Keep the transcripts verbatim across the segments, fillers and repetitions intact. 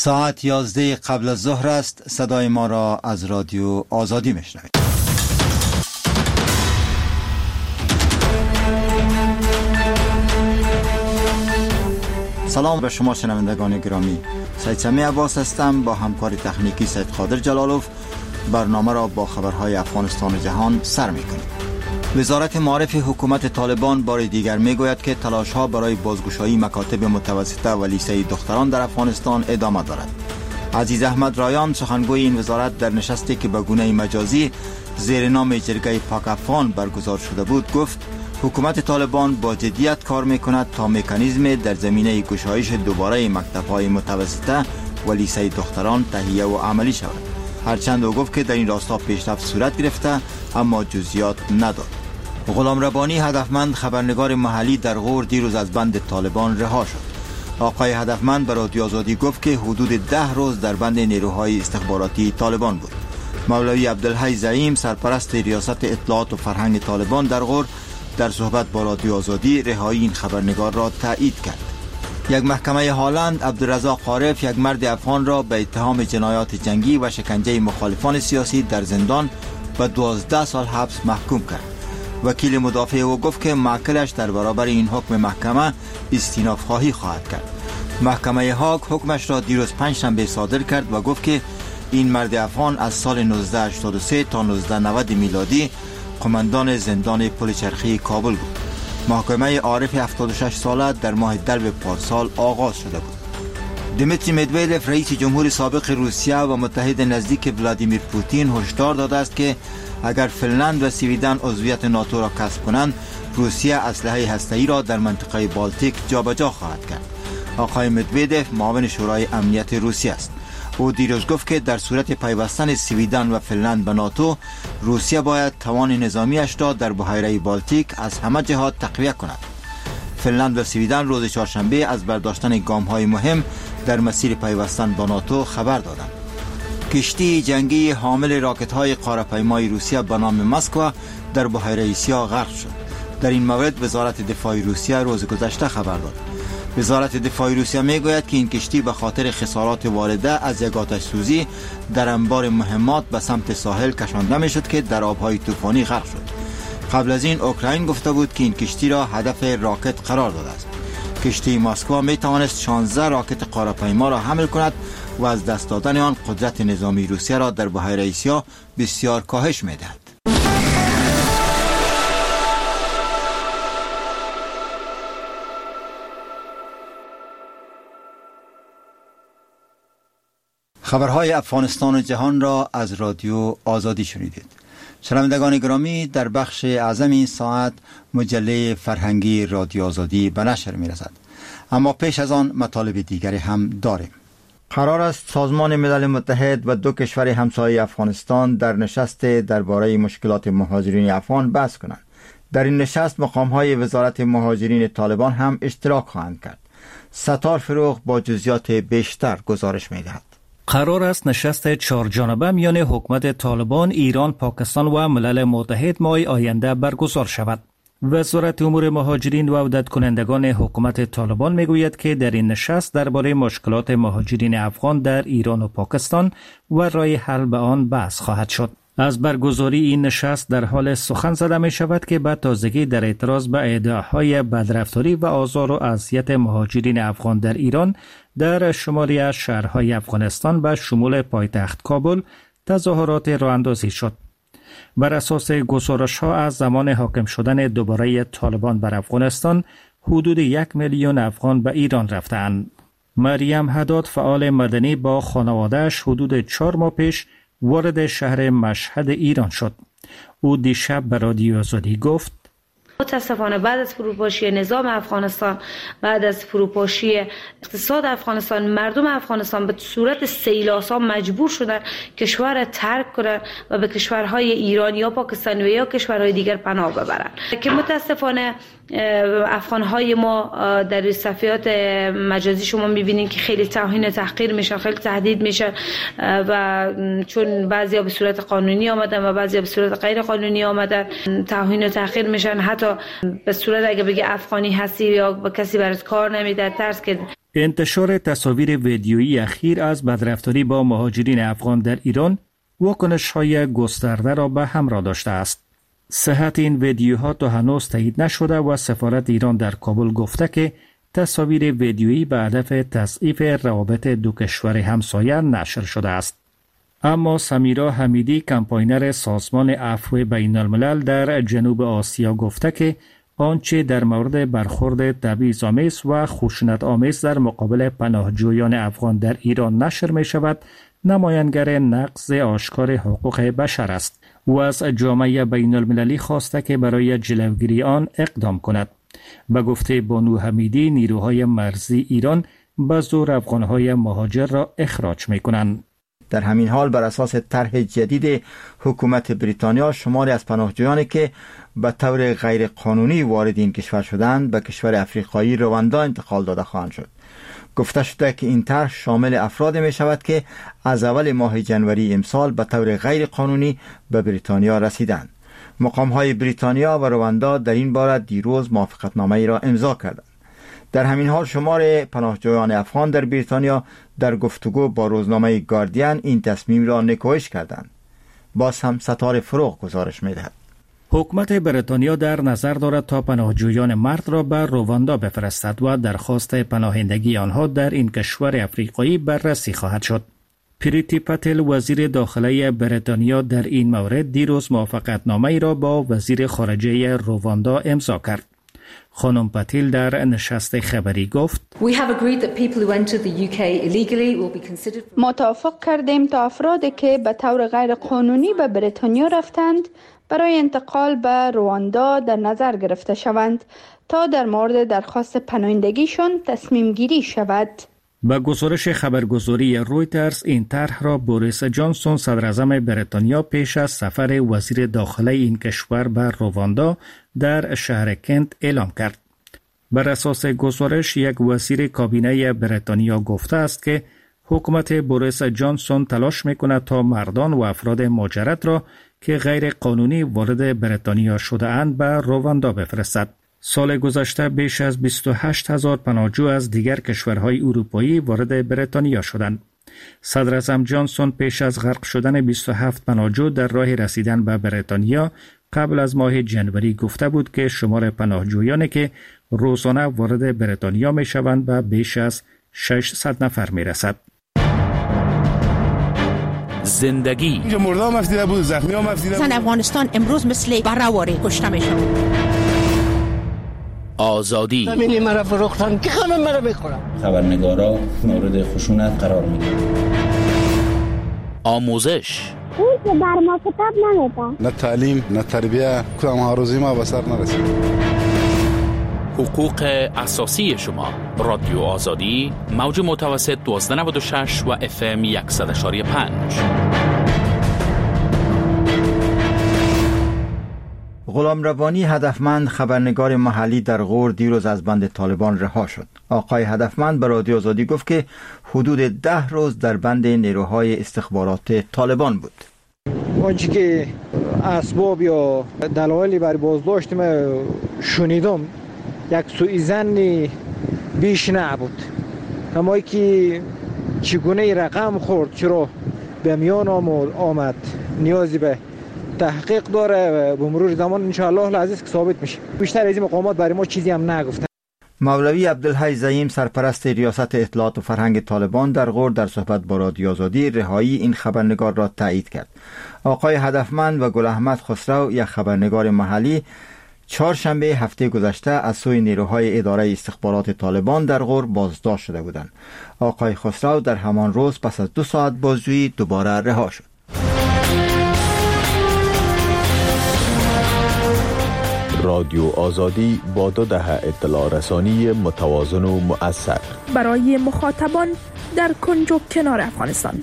ساعت یازده قبل از ظهر است. صدای ما را از رادیو آزادی میشنوید. سلام به شما شنوندگان گرامی. سید سمی عباس هستم. با همکار تکنیکی سید قادر جلالوف برنامه را با خبرهای افغانستان و جهان سر می‌کنیم. وزارت معارف حکومت طالبان بار دیگر میگوید که تلاش‌ها برای بازگشایی مکاتب متوسطه و لیسه دختران در افغانستان ادامه دارد. عزیز احمد رایان سخنگوی این وزارت در نشستی که به گونه مجازی زیر نام جرگه پاک افغان برگزار شده بود گفت حکومت طالبان با جدیت کار میکند تا مکانیزم در زمینه گشایش دوباره مکتب‌های متوسطه و لیسه دختران تهیه و عملی شود. هرچند او گفت که در این راستا پیشرفت صورت گرفته اما جزئیات نداد. غلام ربانی هدفمند خبرنگار محلی در غور دیروز از بند طالبان رها شد. آقای هدفمند به رادیو آزادی گفت که حدود ده روز در بند نیروهای استخباراتی طالبان بود. مولوی عبدالحی زعیم سرپرست ریاست اطلاعات و فرهنگ طالبان در غور در صحبت با رادیو آزادی رهایی این خبرنگار را تایید کرد. یک محکمه هالند عبدالرزاق عارف یک مرد افغان را به اتهام جنایات جنگی و شکنجه مخالفان سیاسی در زندان به دوازده سال حبس محکوم کرد. وکیل مدافع او گفت که موکلش در برابر این حکم محکمه استیناف خواهی خواهد کرد. محکمه هاگ حکمش را دیروز پنجشنبه صادر کرد و گفت که این مرد افغان از سال نوزده هشتاد و سه تا نوزده نود میلادی قماندان زندان پل چرخی کابل بود. محکمه عارف هفتاد و شش ساله در ماه دلو پارسال آغاز شده بود. دیمیتری مدویدف رئیس جمهور سابق روسیه و متحد نزدیک ولادیمیر پوتین هشدار داده است که اگر فنلند و سویدن عضویت ناتو را کسب کنند روسیه اسلحه هسته‌ای را در منطقه بالتیک جابجا خواهد کرد. آقای مدویدف معاون شورای امنیت روسیه است. او دیروز گفت که در صورت پیوستن سویدن و فنلند به ناتو روسیه باید توان نظامیش را در بحیره بالتیک از همه جهات تقویت کند. فنلند و سویدن روز چهارشنبه از برداشتن گام‌های مهم در مسیر پیوستن با ناتو خبر دادند. کشتی جنگی حامل راکت‌های قاره‌پیمای روسیه به نام مسکو در بحیره سیاه غرق شد. در این مورد وزارت دفاع روسیه روز گذشته خبر داد. وزارت دفاع روسیه میگوید که این کشتی به خاطر خسارات وارده از یک آتش سوزی در انبار مهمات به سمت ساحل کشانده میشد که در آبهای طوفانی غرق شد. قبل از این اوکراین گفته بود که این کشتی را هدف راکت قرار داده است. کشتی مسکو می توانست شانزده راکت قاره‌پیما را حمل کند و از دست دادن آن قدرت نظامی روسیه را در بحیره سیاه بسیار کاهش می‌دهد. خبرهای افغانستان و جهان را از رادیو آزادی شنیدید. شنوندگان گرامی، در بخش اعظم این ساعت مجله فرهنگی رادیو آزادی به نشر می‌رسد. اما پیش از آن مطالب دیگری هم داریم. قرار است سازمان ملل متحد و دو کشور همسایه افغانستان در نشست درباره مشکلات مهاجرین افغان بحث کنند. در این نشست مقام‌های وزارت مهاجرین طالبان هم اشتراک خواهند کرد. ستار فروغ با جزئیات بیشتر گزارش می‌دهد. قرار است نشست چهار جانبه میان حکومت طالبان، ایران، پاکستان و ملل متحد ماه آینده برگزار شود. وزارت امور مهاجرین و عودت کنندگان حکومت طالبان میگوید که در این نشست درباره مشکلات مهاجرین افغان در ایران و پاکستان و راه حل به آن بحث خواهد شد. از برگزاری این نشست در حال سخن زده می شود که به تازگی در اعتراض به ادعاهای بدرفتاری و آزار و اذیت مهاجرین افغان در ایران در شماری از شهرهای افغانستان به شمول پایتخت کابل تظاهرات راه اندازی شد. بر اساس گزارش‌ها از زمان حاکم شدن دوباره طالبان بر افغانستان حدود یک میلیون افغان به ایران رفتند. مریم حداد فعال مدنی با خانواده‌اش حدود چهار ماه پیش وارد شهر مشهد ایران شد. او دیشب به رادیو آزادی گفت متاسفانه بعد از فروپاشی نظام افغانستان، بعد از فروپاشی اقتصاد افغانستان، مردم افغانستان به صورت سیلاسا مجبور شدن کشور را ترک کنند و به کشورهای ایران یا پاکستان و یا کشورهای دیگر پناه ببرند که متاسفانه افغانهای ما در صفحات مجازی شما میبینین که خیلی توهین و تحقیر میشن، خیلی تهدید میشن و چون بعضیا به صورت قانونی آمدن و بعضیا به صورت غیر قانونی آمدن توهین و تحقیر میشن. حتی به صورت اگه بگه افغانی هستی یا با کسی برات کار نمیده، ترس که انتشار تصاویر ویدیویی اخیر از بدرفتاری با مهاجرین افغان در ایران واکنش‌های گسترده را به همراه داشته است. صحت این ویدیوها تا هنوز تایید نشده و سفارت ایران در کابل گفته که تصاویر ویدیویی به هدف تضعیف روابط دو کشور همسایه نشر شده است. اما سمیرا حمیدی، کمپاینر سازمان عفو بین الملل در جنوب آسیا، گفته که آنچه در مورد برخورد تبعیض‌آمیز و خشونت‌آمیز در مقابل پناهجویان افغان در ایران نشر می شود نمایانگر نقض آشکار حقوق بشر است و از جامعه بین المللی خواسته که برای جلوگیری آن اقدام کند. به گفته بانو حمیدی، نیروهای مرزی ایران به زور افغانهای مهاجر را اخراج می کنند. در همین حال بر اساس طرح جدید حکومت بریتانیا، شماری از پناهجویانی که به طور غیر قانونی وارد این کشور شدند به کشور افریقایی رواندا انتقال داده خواهند شد. گفته شده که این طرح شامل افراد می شود که از اول ماه جنوری امسال به طور غیر قانونی به بریتانیا رسیدند. مقام های بریتانیا و رواندا در این باره دیروز موافقتنامه ای را امضا کردند. در همین حال شمار پناهجویان افغان در بریتانیا در گفتگو با روزنامه گاردین این تصمیم را نکوهش کردند. باز هم ستاره فروغ گزارش می‌دهد. حکومت بریتانیا در نظر دارد تا پناهجویان مرد را به رواندا بفرستد و درخواست پناهندگی آنها در این کشور افریقایی بررسی خواهد شد. پریتی پتل، وزیر داخلی بریتانیا، در این مورد دیروز موافقتنامه را با وزیر خارجه رواندا امضا کرد. خانم پتیل در نشست خبری گفت: ما توافق کردیم تا افرادی که به طور غیر قانونی به بریتانیا رفتند برای انتقال به رواندا در نظر گرفته شوند تا در مورد درخواست پناهندگیشان تصمیم گیری شود. با گزارش خبرگزاری رویترز، این طرح را بوریس جانسون، صدر اعظم بریتانیا، پیش از سفر وزیر داخلی این کشور به رواندا در شهر کنت اعلام کرد. بر اساس گزارش، یک وزیر کابینه بریتانیا گفته است که حکومت بوریس جانسون تلاش می‌کند تا مردان و افراد مهاجرت را که غیر قانونی وارد بریتانیا شده اند به رواندا بفرستد. سال گذشته بیش از بیست و هشت هزار پناهجو از دیگر کشورهای اروپایی وارد بریتانیا شدند. صدر اعظم جانسون پیش از غرق شدن بیست و هفت پناهجو در راه رسیدن به بریتانیا قبل از ماه جنوری گفته بود که شمار پناهجویانی که روزانه وارد بریتانیا می شوند به بیش از ششصد نفر می رسد. زندگی اینجا مردم مفیده بود، زخمی ها مفیده بود. زن افغانستان امروز مثل برهواری کشته می شود. آزادی همینی مرا فروختن که خانم مرا بخورم. خبرنگارا مورد خشونت قرار میگیرن. آموزش اون که بر ما کتاب نمیده. نه تعلیم نه تربیه، کدام هاروزی ما به سر نرسید. حقوق اساسی شما. رادیو آزادی، موج متوسط دوازده نود و شش و اف ام صد و یک و پنج. غلام ربانی، هدفمند خبرنگار محلی در غور، دیروز از بند طالبان رها شد. آقای هدفمند به رادیو آزادی گفت که حدود ده روز در بند نیروهای استخبارات طالبان بود. آنچه که اسباب یا دلایلی برای بازداشت من شنیدم یک سوءظن بیش نبود. اما که چگونه رقم خورد، چرا به میان آمد، نیازی به تحقیق داره و به مرور زمان انشاءالله العزیز که ثابت میشه. بیشتر از این مقامات برای ما چیزی هم نگفتن. مولوی عبدالحی زعیم، سرپرست ریاست اطلاعات و فرهنگ طالبان در غور، در صحبت با رادیو آزادی رهایی این خبرنگار را تایید کرد. آقای هدفمند و گل احمد خسرو، یک خبرنگار محلی، چهارشنبه هفته گذشته از سوی نیروهای اداره استخبارات طالبان در غور بازداشت شده بودند. آقای خسرو در همان روز پس از دو ساعت بازجویی دوباره رها شد. رادیو آزادی با دو دهه اطلاع رسانی متوازن و مؤثر برای مخاطبان در کنج و کنار افغانستان.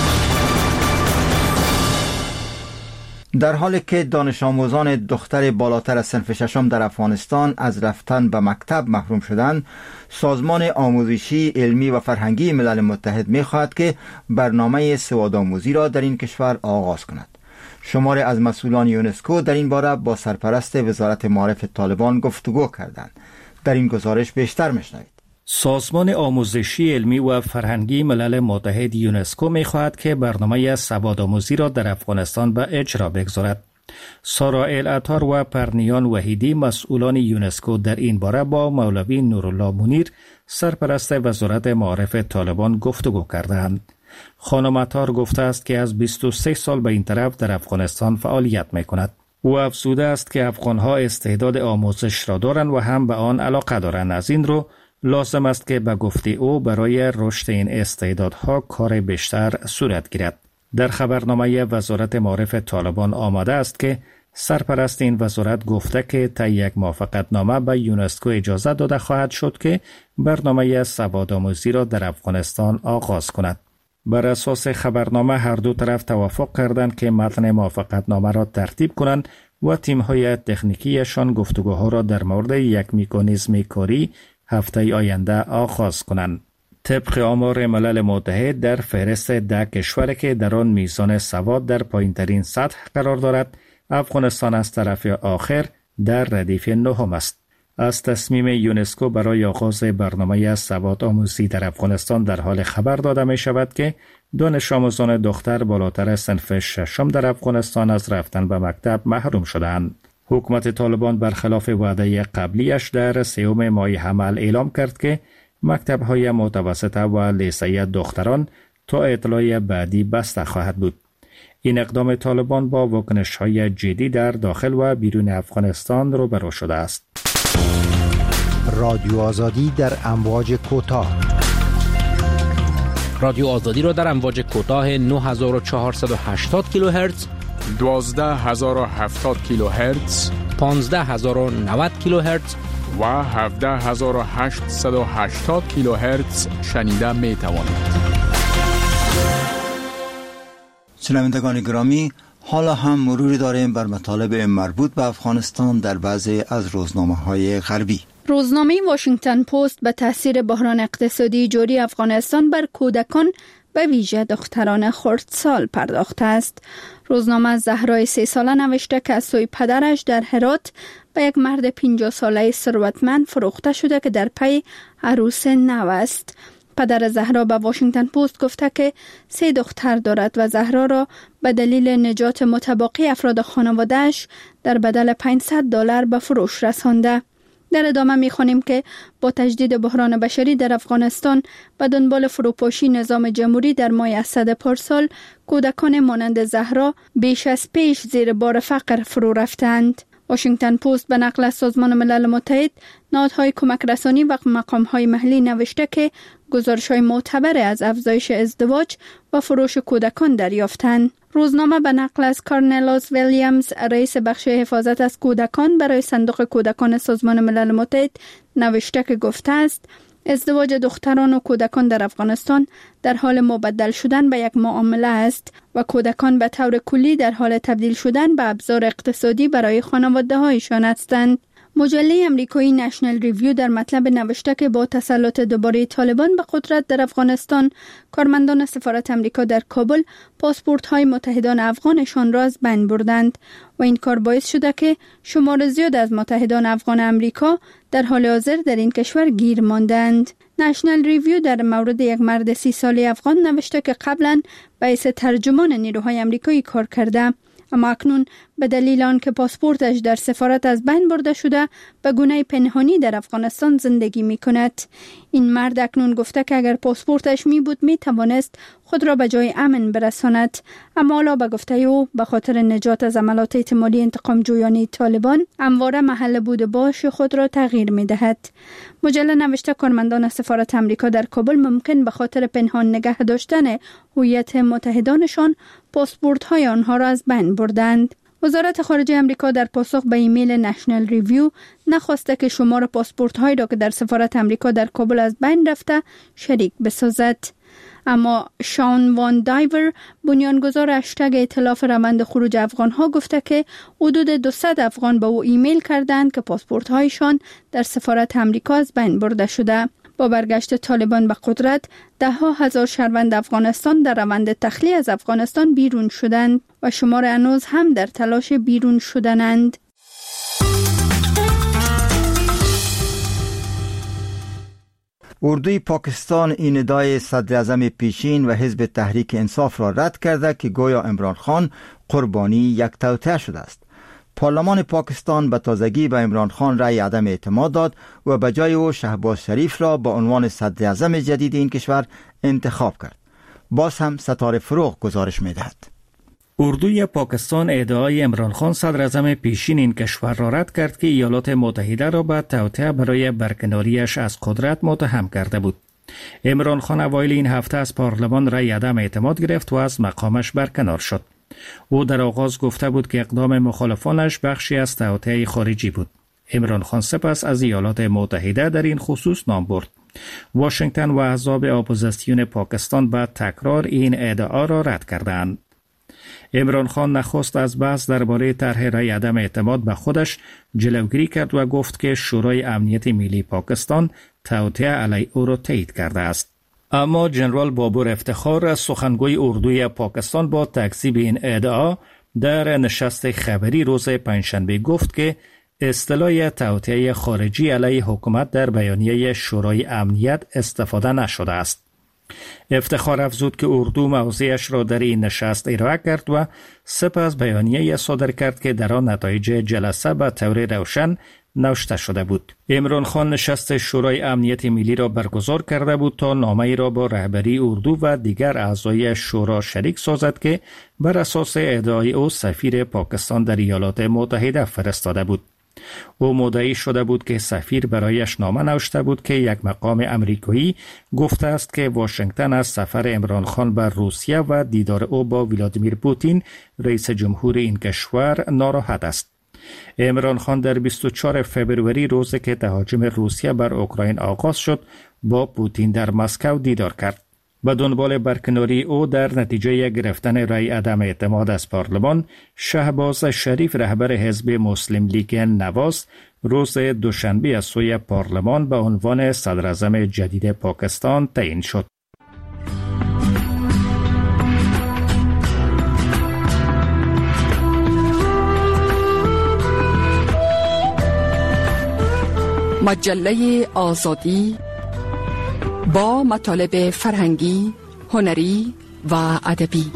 در حالی که دانش آموزان دختر بالاتر از صنف ششم در افغانستان از رفتن به مکتب محروم شدند، سازمان آموزشی، علمی و فرهنگی ملل متحد می‌خواهد که برنامه سوادآموزی را در این کشور آغاز کند. شماری از مسئولان یونسکو در این باره با سرپرست وزارت معارف طالبان گفتگو کردند. در این گزارش بیشتر میشنوید. سازمان آموزشی علمی و فرهنگی ملل متحد یونسکو می‌خواهد که برنامه سوادآموزی را در افغانستان به اجرا بگذارد. سارا العطار و پرنیان وحیدی مسئولان یونسکو در این باره با مولوی نورالله منیر سرپرست وزارت معارف طالبان گفتگو کردند. خانم عطار گفته است که از بیست و سه سال به این طرف در افغانستان فعالیت می‌کند. او افزوده است که افغان‌ها استعداد آموزش را دارند و هم به آن علاقه دارند. از این رو لازم است که به گفته او برای رشد این استعدادها کار بیشتر صورت گیرد. در خبرنامه وزارت معارف طالبان آمده است که سرپرست این وزارت گفته که طی یک موافقتنامه به یونسکو اجازه داده خواهد شد که برنامه سوادآموزی را در افغانستان آغاز کند. بر اساس خبرنامه هر دو طرف توافق کردند که متن موافقتنامه را ترتیب کنند و تیم‌های تکنیکیشان گفتگوها را در مورد یک مکانیزم کاری هفته آینده آغاز کنند. طبق آمار ملل متحد در فهرست ده کشوری که در آن میزان سواد در پایین‌ترین سطح قرار دارد، افغانستان از طرف آخر در ردیف نهم است. از تصمیم یونسکو برای آغاز برنامه سواد آموزی در افغانستان در حال خبر داده می شود که دانش آموزان دختر بالاتر صنف ششم در افغانستان از رفتن به مکتب محروم شدند. حکومت طالبان برخلاف وعده قبلیش در سوم ماه حمل اعلام کرد که مکتب‌های متوسطه و لیسه دختران تا اطلاع بعدی بسته خواهد بود. این اقدام طالبان با واکنش‌های جدی در داخل و بیرون افغانستان روبرو شده است. رادیو آزادی در امواج کوتاه. رادیو آزادی را در امواج کوتاه نه هزار و چهارصد و هشتاد کیلوهرتز، دوازده هزار و هفتاد کیلوهرتز، پانزده هزار و نود کیلوهرتز و هفده هزار و هشتصد و هشتاد کیلوهرتز شنیده می توانید. شنوندگان گرامی، حالا هم مروری داریم بر مطالب مربوط به افغانستان در بعضی از روزنامه‌های غربی. روزنامه واشنگتن پست به تاثیر بحران اقتصادی جاری افغانستان بر کودکان به ویژه دختران خردسال پرداخته است. روزنامه از زهرای سه ساله نوشته که از سوی پدرش در هرات به یک مرد پنجاه ساله ثروتمند فروخته شده که در پی عروس نو است. پدر زهرا به واشنگتن پست گفته که سه دختر دارد و زهرا را به دلیل نجات متباقی افراد خانواده‌اش در بدل پانصد دلار به فروش رسانده. در ادامه می‌خوانیم که با تجدید بحران بشری در افغانستان به دنبال فروپاشی نظام جمهوری در ماه اسد پارسال، کودکان مانند زهرا بیش از پیش زیر بار فقر فرو رفتند. واشنگتن پست به نقل از سازمان ملل متحد، نهادهای کمک رسانی و مقام‌های محلی نوشته که گزارش‌های معتبر از افزایش ازدواج و فروش کودکان دریافتند. روزنامه به نقل از کارنلاس ویلیامز، رئیس بخش حفاظت از کودکان برای صندوق کودکان سازمان ملل متحد نوشته که گفته است ازدواج دختران و کودکان در افغانستان در حال مبدل شدن به یک معامله است و کودکان به طور کلی در حال تبدیل شدن به ابزار اقتصادی برای خانواده‌هایشان هستند. مجله امریکایی نشنل ریویو در مطلب نوشته که با تسلط دوباره طالبان به قدرت در افغانستان، کارمندان سفارت امریکا در کابل پاسپورت‌های متحدان افغانشان را از بین بردند و این کار باعث شده که شمار زیاد از متحدان افغان امریکا در حال حاضر در این کشور گیر ماندند. نشنل ریویو در مورد یک مرد سی ساله افغان نوشته که قبلا باعث ترجمان نیروهای امریکایی کار کرده، اما اکنون به دلیل آنکه پاسپورتش در سفارت از بین برده شده به گونه پنهانی در افغانستان زندگی می کند. این مرد اکنون گفته که اگر پاسپورتش می بود می توانست خود را به جای امن برساند، اما حالا به گفته او به خاطر نجات از عملات احتمالی انتقام جویانه طالبان همواره محل بود باش خود را تغییر می دهد. مجله نوشته کارمندان سفارت امریکا در کابل ممکن به خاطر پنهان نگه داشتن هویت متحدانشان پاسپورت های آنها را از بین بردند. وزارت خارجه امریکا در پاسخ به ایمیل نشنل ریویو نخواسته که شمار پاسپورت هایی را که در سفارت امریکا در کابل از بین رفته شریک بسازد. اما شان وان دایور، بنیانگذار هشتگ ائتلاف روند خروج افغان ها، گفته که حدود دویست افغان به او ایمیل کردند که پاسپورت هایشان در سفارت امریکا از بین برده شده. با برگشت طالبان به قدرت، ده ها هزار شهروند افغانستان در روند تخلیه از افغانستان بیرون شدند و شمار هنوز هم در تلاش بیرون شدنند. اردوی پاکستان این ادعای صدر اعظم پیشین و حزب تحریک انصاف را رد کرده که گویا عمران خان قربانی یک توطئه شده است. پارلمان پاکستان به تازگی به عمران خان رأی عدم اعتماد داد و به جای او شهباز شریف را به عنوان صدر اعظم جدید این کشور انتخاب کرد. باز هم ستاره فروغ گزارش می‌دهد. اردوی پاکستان ادعای عمران خان صدر اعظم پیشین این کشور را رد کرد که ایالات متحده را به توطئه برای برکناریش از قدرت متهم کرده بود. عمران خان اوایل این هفته از پارلمان رأی عدم اعتماد گرفت و از مقامش برکنار شد. او در آغاز گفته بود که اقدام مخالفانش بخشی از توطئه خارجی بود. عمران خان سپس از ایالات متحده در این خصوص نام برد. واشنگتن و احزاب اپوزیسیون پاکستان به تکرار این ادعا را رد کردند. عمران خان نخست از بحث درباره طرح رأی عدم اعتماد به خودش جلوگیری کرد و گفت که شورای امنیت ملی پاکستان توطئه علیه او را تایید کرده است. اما جنرال بابور افتخار سخنگوی اردوی پاکستان با تکذیب این ادعا در نشست خبری روز پنجشنبه گفت که اصطلاح توطئه خارجی علیه حکومت در بیانیه شورای امنیت استفاده نشده است. افتخار افزود که اردو موضعش را در این نشست ارائه کرد و سپس بیانیه صادر کرد که در آن نتایج جلسه به طور روشن نوشته شده بود. عمران خان نشست شورای امنیت ملی را برگزار کرده بود تا نامه‌ای را با رهبری اردو و دیگر اعضای شورا شریک سازد که بر اساس ادعای او سفیر پاکستان در ایالات متحده فرستاده بود. او مدعی شده بود که سفیر برایش نامه نوشته بود که یک مقام امریکایی گفته است که واشنگتن از سفر عمران خان به روسیه و دیدار او با ولادیمیر پوتین رئیس جمهور این کشور ناراحت است. عمران خان در بیست و چهارم فوریه روزی که تهاجم روسیه بر اوکراین آغاز شد با پوتین در مسکو دیدار کرد. به دنبال برکناری او در نتیجه گرفتن رأی عدم اعتماد از پارلمان، شهباز شریف رهبر حزب مسلم لیگ نواز روز دوشنبه از سوی پارلمان به عنوان صدر اعظم جدید پاکستان تعیین شد. مجله آزادی با مطالب فرهنگی، هنری و ادبی.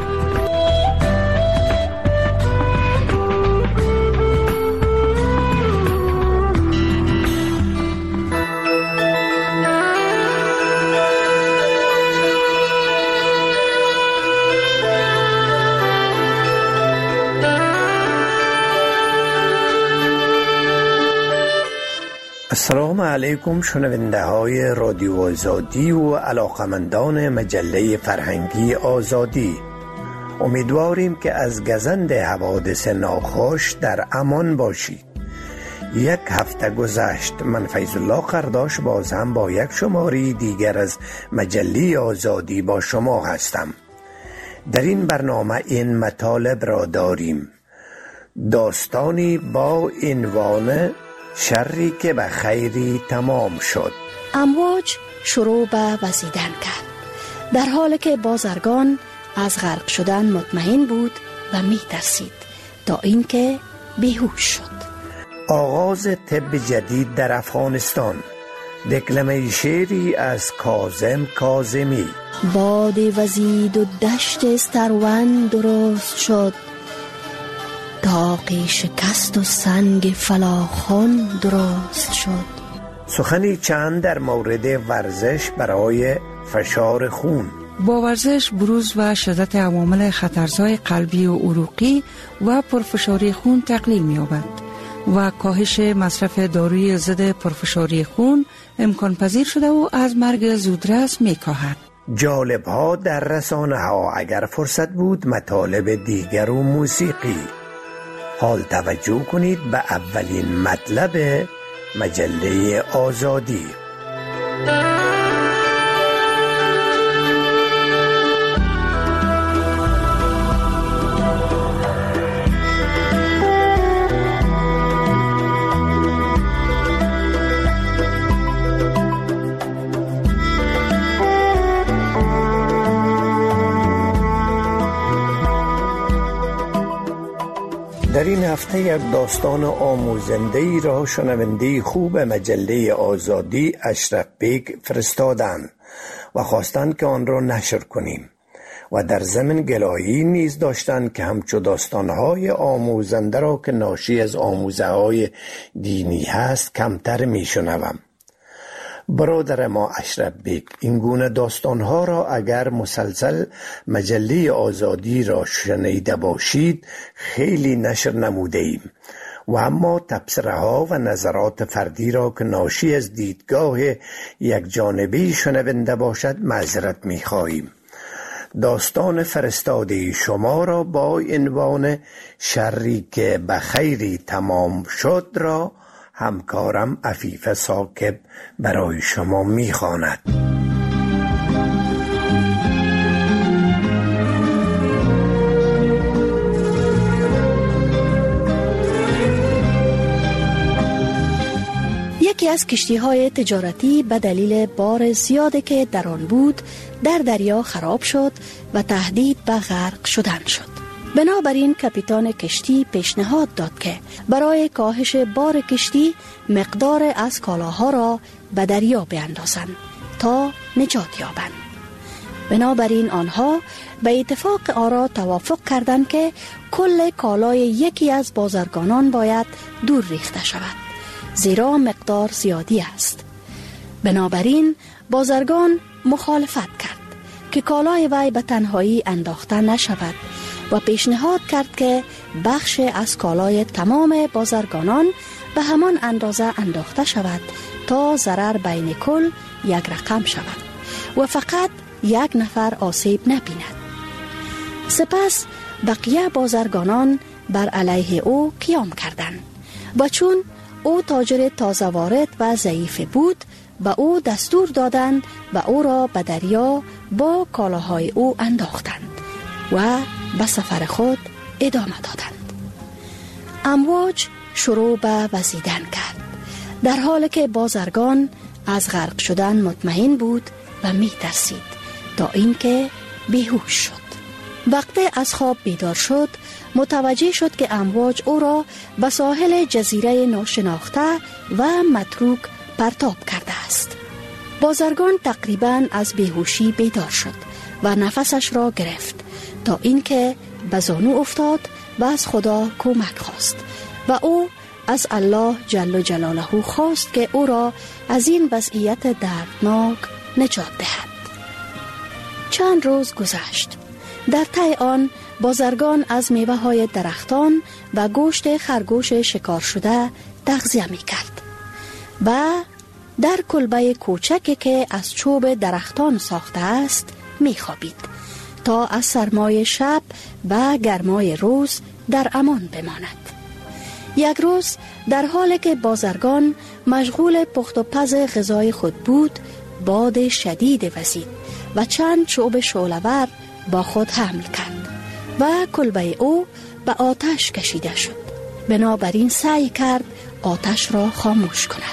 السلام علیکم شنونده های رادیو آزادی و علاقمندان مجله فرهنگی آزادی. امیدواریم که از گزند حوادث ناخوش در امان باشید. یک هفته گذشت، من فیض الله قرداش باز هم با یک شماره دیگر از مجله آزادی با شما هستم. در این برنامه این مطالب را داریم: داستانی با عنوان شری که به خیری تمام شد. امواج شروع به وزیدن کرد، در حالی که بازرگان از غرق شدن مطمئن بود و می ترسید تا اینکه بیهوش شد. آغاز طب جدید در افغانستان. دکلمه شعری از کاظم کاظمی. باد وزید و دشت استروان درست شد، داغی شکست و سنگ فلاخان درست شد. سخنی چند در مورد ورزش برای فشار خون. با ورزش بروز و شدت عوامل خطرزای قلبی و عروقی و پرفشاری خون تقلیل می‌یابد و کاهش مصرف داروی ضد پرفشاری خون امکان پذیر شده و از مرگ زودرس می‌کاهد. جالب ها در رسانه ها. اگر فرصت بود مطالب دیگر و موسیقی. حال توجه کنید به اولین مطلب مجله آزادی. در این هفته یک داستان آموزنده ای را شنونده خوب مجله آزادی اشرف بیگ فرستادند و خواستند که آن را نشر کنیم و در ضمن گلایی نیز داشتند که همچو داستانهای آموزنده را که ناشی از آموزه های دینی هست کمتر می شنوم. برادر ما اشرف بیگ این گونه داستانها را اگر مسلسل مجله آزادی را شنیده باشید خیلی نشر نموده ایم و اما تبصره ها و نظرات فردی را که ناشی از دیدگاه یک جانبی شنونده باشد معذرت می خواهیم. داستان فرستاده شما را با عنوان شری که به خیری تمام شد را همکارم عفیف ثاقب برای شما می‌خواند. یکی از کشتی‌های تجارتی به دلیل بار زیادی که در آن بود در دریا خراب شد و تهدید به غرق شدن شد. بنابراین کاپیتان کشتی پیشنهاد داد که برای کاهش بار کشتی مقدار از کالاها را به دریا بیندازند تا نجات یابند. بنابراین آنها به اتفاق آرا توافق کردند که کل کالای یکی از بازرگانان باید دور ریخته شود، زیرا مقدار زیادی است. بنابراین بازرگان مخالفت کرد که کالای وی به تنهایی انداخته نشود و پیشنهاد کرد که بخش از کالای تمام بازرگانان به همان اندازه انداخته شود تا ضرر بین کل یک رقم شود و فقط یک نفر آسیب نبیند. سپس بقیه بازرگانان بر علیه او قیام کردند و چون او تاجر تازه وارد و ضعیف بود به او دستور دادند و او را به دریا با کالاهای او انداختند و به سفر خود ادامه دادند. امواج شروع به وزیدن کرد، در حالی که بازرگان از غرق شدن مطمئن بود و می ترسید تا اینکه بیهوش شد. وقتی از خواب بیدار شد متوجه شد که امواج او را به ساحل جزیره ناشناخته و متروک پرتاب کرده است. بازرگان تقریباً از بیهوشی بیدار شد و نفسش را گرفت تا اینکه به زانو افتاد و از خدا کمک خواست و او از الله جل جلاله خواست که او را از این وضعیت دردناک نجات دهد. چند روز گذشت. در طی آن بازرگان از میوه های درختان و گوشت خرگوش شکار شده تغذیه می کرد و در کلبه کوچکی که از چوب درختان ساخته است می خوابید تا از سرمای شب و گرمای روز در امان بماند. یک روز در حالی که بازرگان مشغول پخت و پز غذای خود بود باد شدید وزید و چند چوب شعله‌ور با خود حمل کرد و کلبه او به آتش کشیده شد. بنابراین سعی کرد آتش را خاموش کند،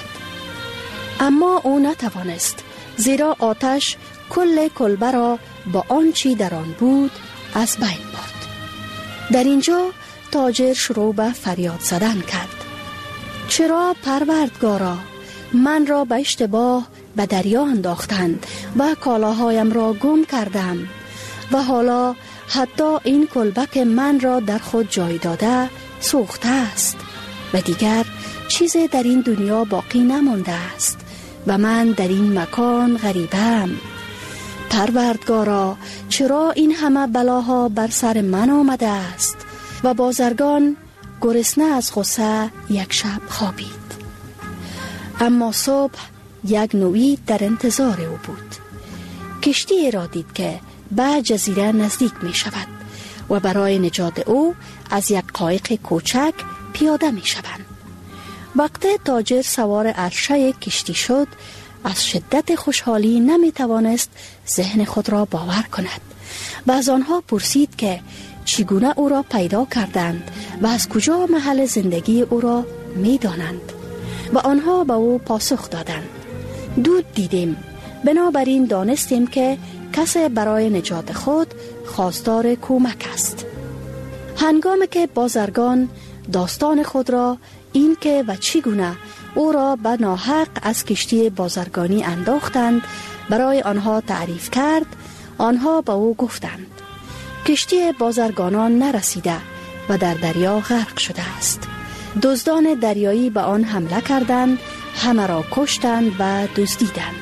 اما او نتوانست، زیرا آتش کل کلبه را با آنچی در آن بود از بین برد. در اینجا تاجر شروع به فریاد زدن کرد: چرا پروردگارا من را به اشتباه به دریا انداختند و کالاهایم را گم کردم و حالا حتی این کلبه که من را در خود جای داده سوخته است و دیگر چیزی در این دنیا باقی نمانده است و من در این مکان غریبم. پروردگارا چرا این همه بلاها بر سر من آمده است؟ و بازرگان گرسنه از غصه یک شب خوابید. اما صبح یک نوید در انتظار او بود. کشتی را دید که به جزیره نزدیک می شود و برای نجات او از یک قایق کوچک پیاده می شوند. وقتی تاجر سوار عرشه کشتی شد از شدت خوشحالی نمی توانست ذهن خود را باور کند و از آنها پرسید که چگونه او را پیدا کردند و از کجا محل زندگی او را می دانند و آنها به او پاسخ دادند: دود دیدیم، بنابراین دانستیم که کسی برای نجات خود خواستار کمک است. هنگامی که بازرگان داستان خود را این که و چگونه او را به ناحق از کشتی بازرگانی انداختند برای آنها تعریف کرد. آنها به او گفتند کشتی بازرگانان نرسیده و در دریا غرق شده است. دزدان دریایی به آن حمله کردند، همه را کشتند و دزدیدند.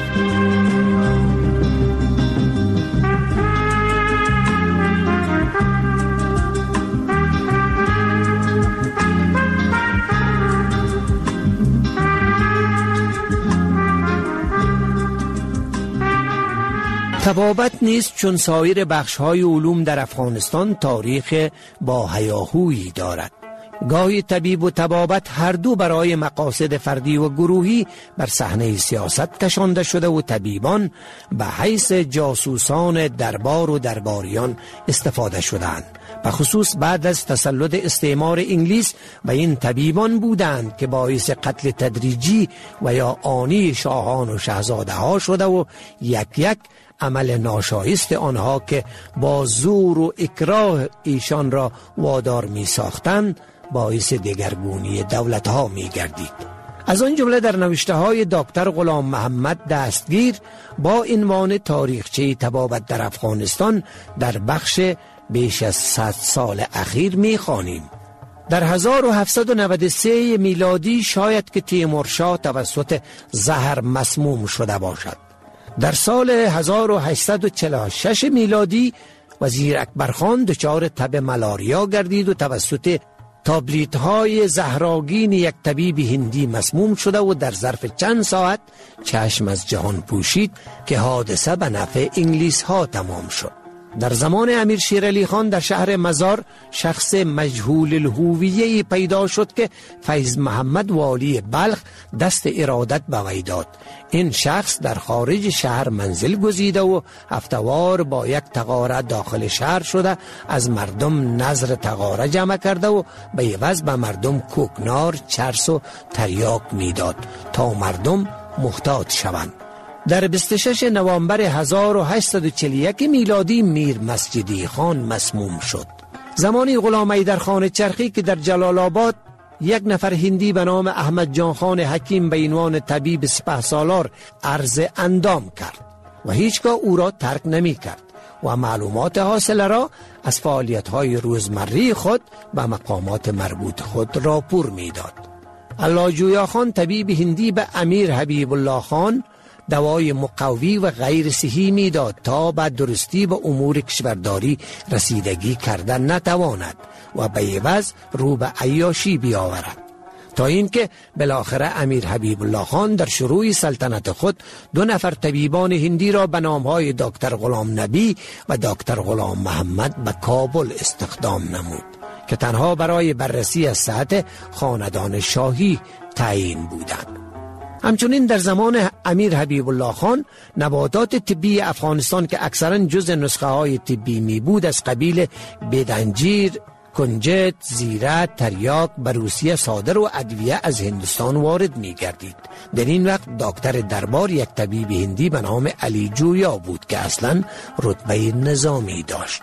طبابت نیست چون سایر بخش‌های علوم در افغانستان تاریخ با هیاهویی دارد. گاهی طبیب و طبابت هر دو برای مقاصد فردی و گروهی بر صحنه سیاست کشانده شده و طبیبان به حیث جاسوسان دربار و درباریان استفاده شدند. به خصوص بعد از تسلط استعمار انگلیس و این طبیبان بودند که باعث قتل تدریجی و یا آنی شاهان و شاهزاده ها شده و یک یک عمل ناشایست آنها که با زور و اکراه ایشان را وادار می ساختند باعث دگرگونی دولت ها می گردید. از آن جمله در نوشته های دکتر غلام محمد دستگیر با عنوان تاریخچه طبابت در افغانستان در بخش بیش از صد سال اخیر می خوانیم. در هزار و هفتصد و نود و سه میلادی شاید که تیمورشاه توسط زهر مسموم شده باشد. در سال هزار و هشتصد و چهل و شش میلادی وزیر اکبرخان دچار تب ملاریا گردید و توسط تابلیت‌های زهراگین یک طبیب هندی مسموم شده و در ظرف چند ساعت چشم از جهان پوشید که حادثه به نفع انگلیس ها تمام شد. در زمان امیر شیر علی خان در شهر مزار شخص مجهول الهویه پیدا شد که فیض محمد والی بلخ دست ارادت به وی داد. این شخص در خارج شهر منزل گزیده و هفتوار با یک تغاره داخل شهر شده از مردم نظر تغاره جمع کرده و به عوض به مردم کوکنار، چرس و تریاک میداد تا مردم محتاط شوند. در بیست و شش نوامبر هزار و هشتصد و چهل و یک میلادی میر مسجدی خان مسموم شد. زمانی غلام حیدرخان چرخی که در جلال آباد یک نفر هندی به نام احمد جان خان حکیم به عنوان طبیب سپهسالار عرض اندام کرد و هیچگاه او را ترک نمی کرد و معلومات حاصل را از فعالیت‌های روزمره خود به مقامات مربوط خود راپور می داد. الله جویا خان طبیب هندی به امیر حبیب الله خان دوای مقوی و غیر صحی می داد تا به درستی به امور کشورداری رسیدگی کردن نتواند و به عوض رو به عیاشی بیاورد، تا اینکه بالاخره امیر حبیب الله خان در شروع سلطنت خود دو نفر طبیبان هندی را به نامهای دکتر غلام نبی و دکتر غلام محمد به کابل استخدام نمود که تنها برای بررسی از صحت خاندان شاهی تعیین بودند. همچنین در زمان امیر حبیب الله خان نباتات طبی افغانستان که اکثرا جز نسخه های طبی می بود از قبیل بیدنجیر، کنجد، زیره، تریاک به روسیه صادر و ادویه از هندوستان وارد می گردید. در این وقت دکتر دربار یک طبیب هندی به نام علی جویا بود که اصلا رتبه نظامی داشت.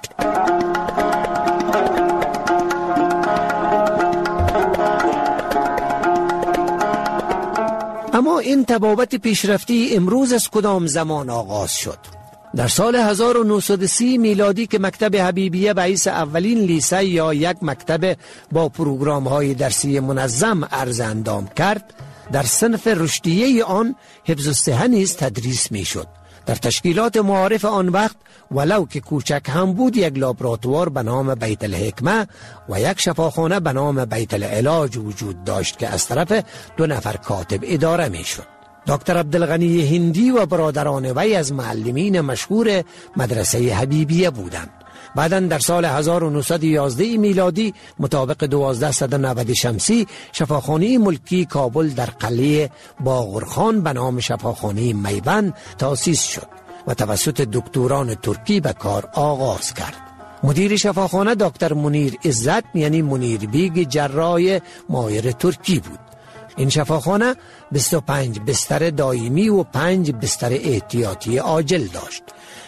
اما این طبابت پیشرفتی امروز از کدام زمان آغاز شد؟ در سال هزار و نهصد و سی میلادی که مکتب حبیبیه به حیث اولین لیسه یا یک مکتب با پروگرام های درسی منظم عرض اندام کرد، در صنف رشدیه آن حفظ الصحه نیز تدریس می شد. در تشکیلات معارف آن وقت ولو که کوچک هم بود یک لابراتوار به نام بیت الحکمه و یک شفاخانه به نام بیت العلاج وجود داشت که از طرف دو نفر کاتب اداره می شد. دکتر عبدالغنی هندی و برادران وی از معلمین مشهور مدرسه حبیبیه بودند. بعداً در سال هزار و نهصد و یازده میلادی مطابق دوازده نود شمسی شفاخانه ملکی کابل در قلعه باغرخان به نام شفاخانه میبند تأسیس شد و توسط دکتران ترکی به کار آغاز کرد. مدیر شفاخانه دکتر منیر عزت یعنی منیر بیگ جراح ماهر ترکی بود. این شفاخانه بیست و پنج بستر دائمی و پنج بستر احتیاطی عاجل داشت.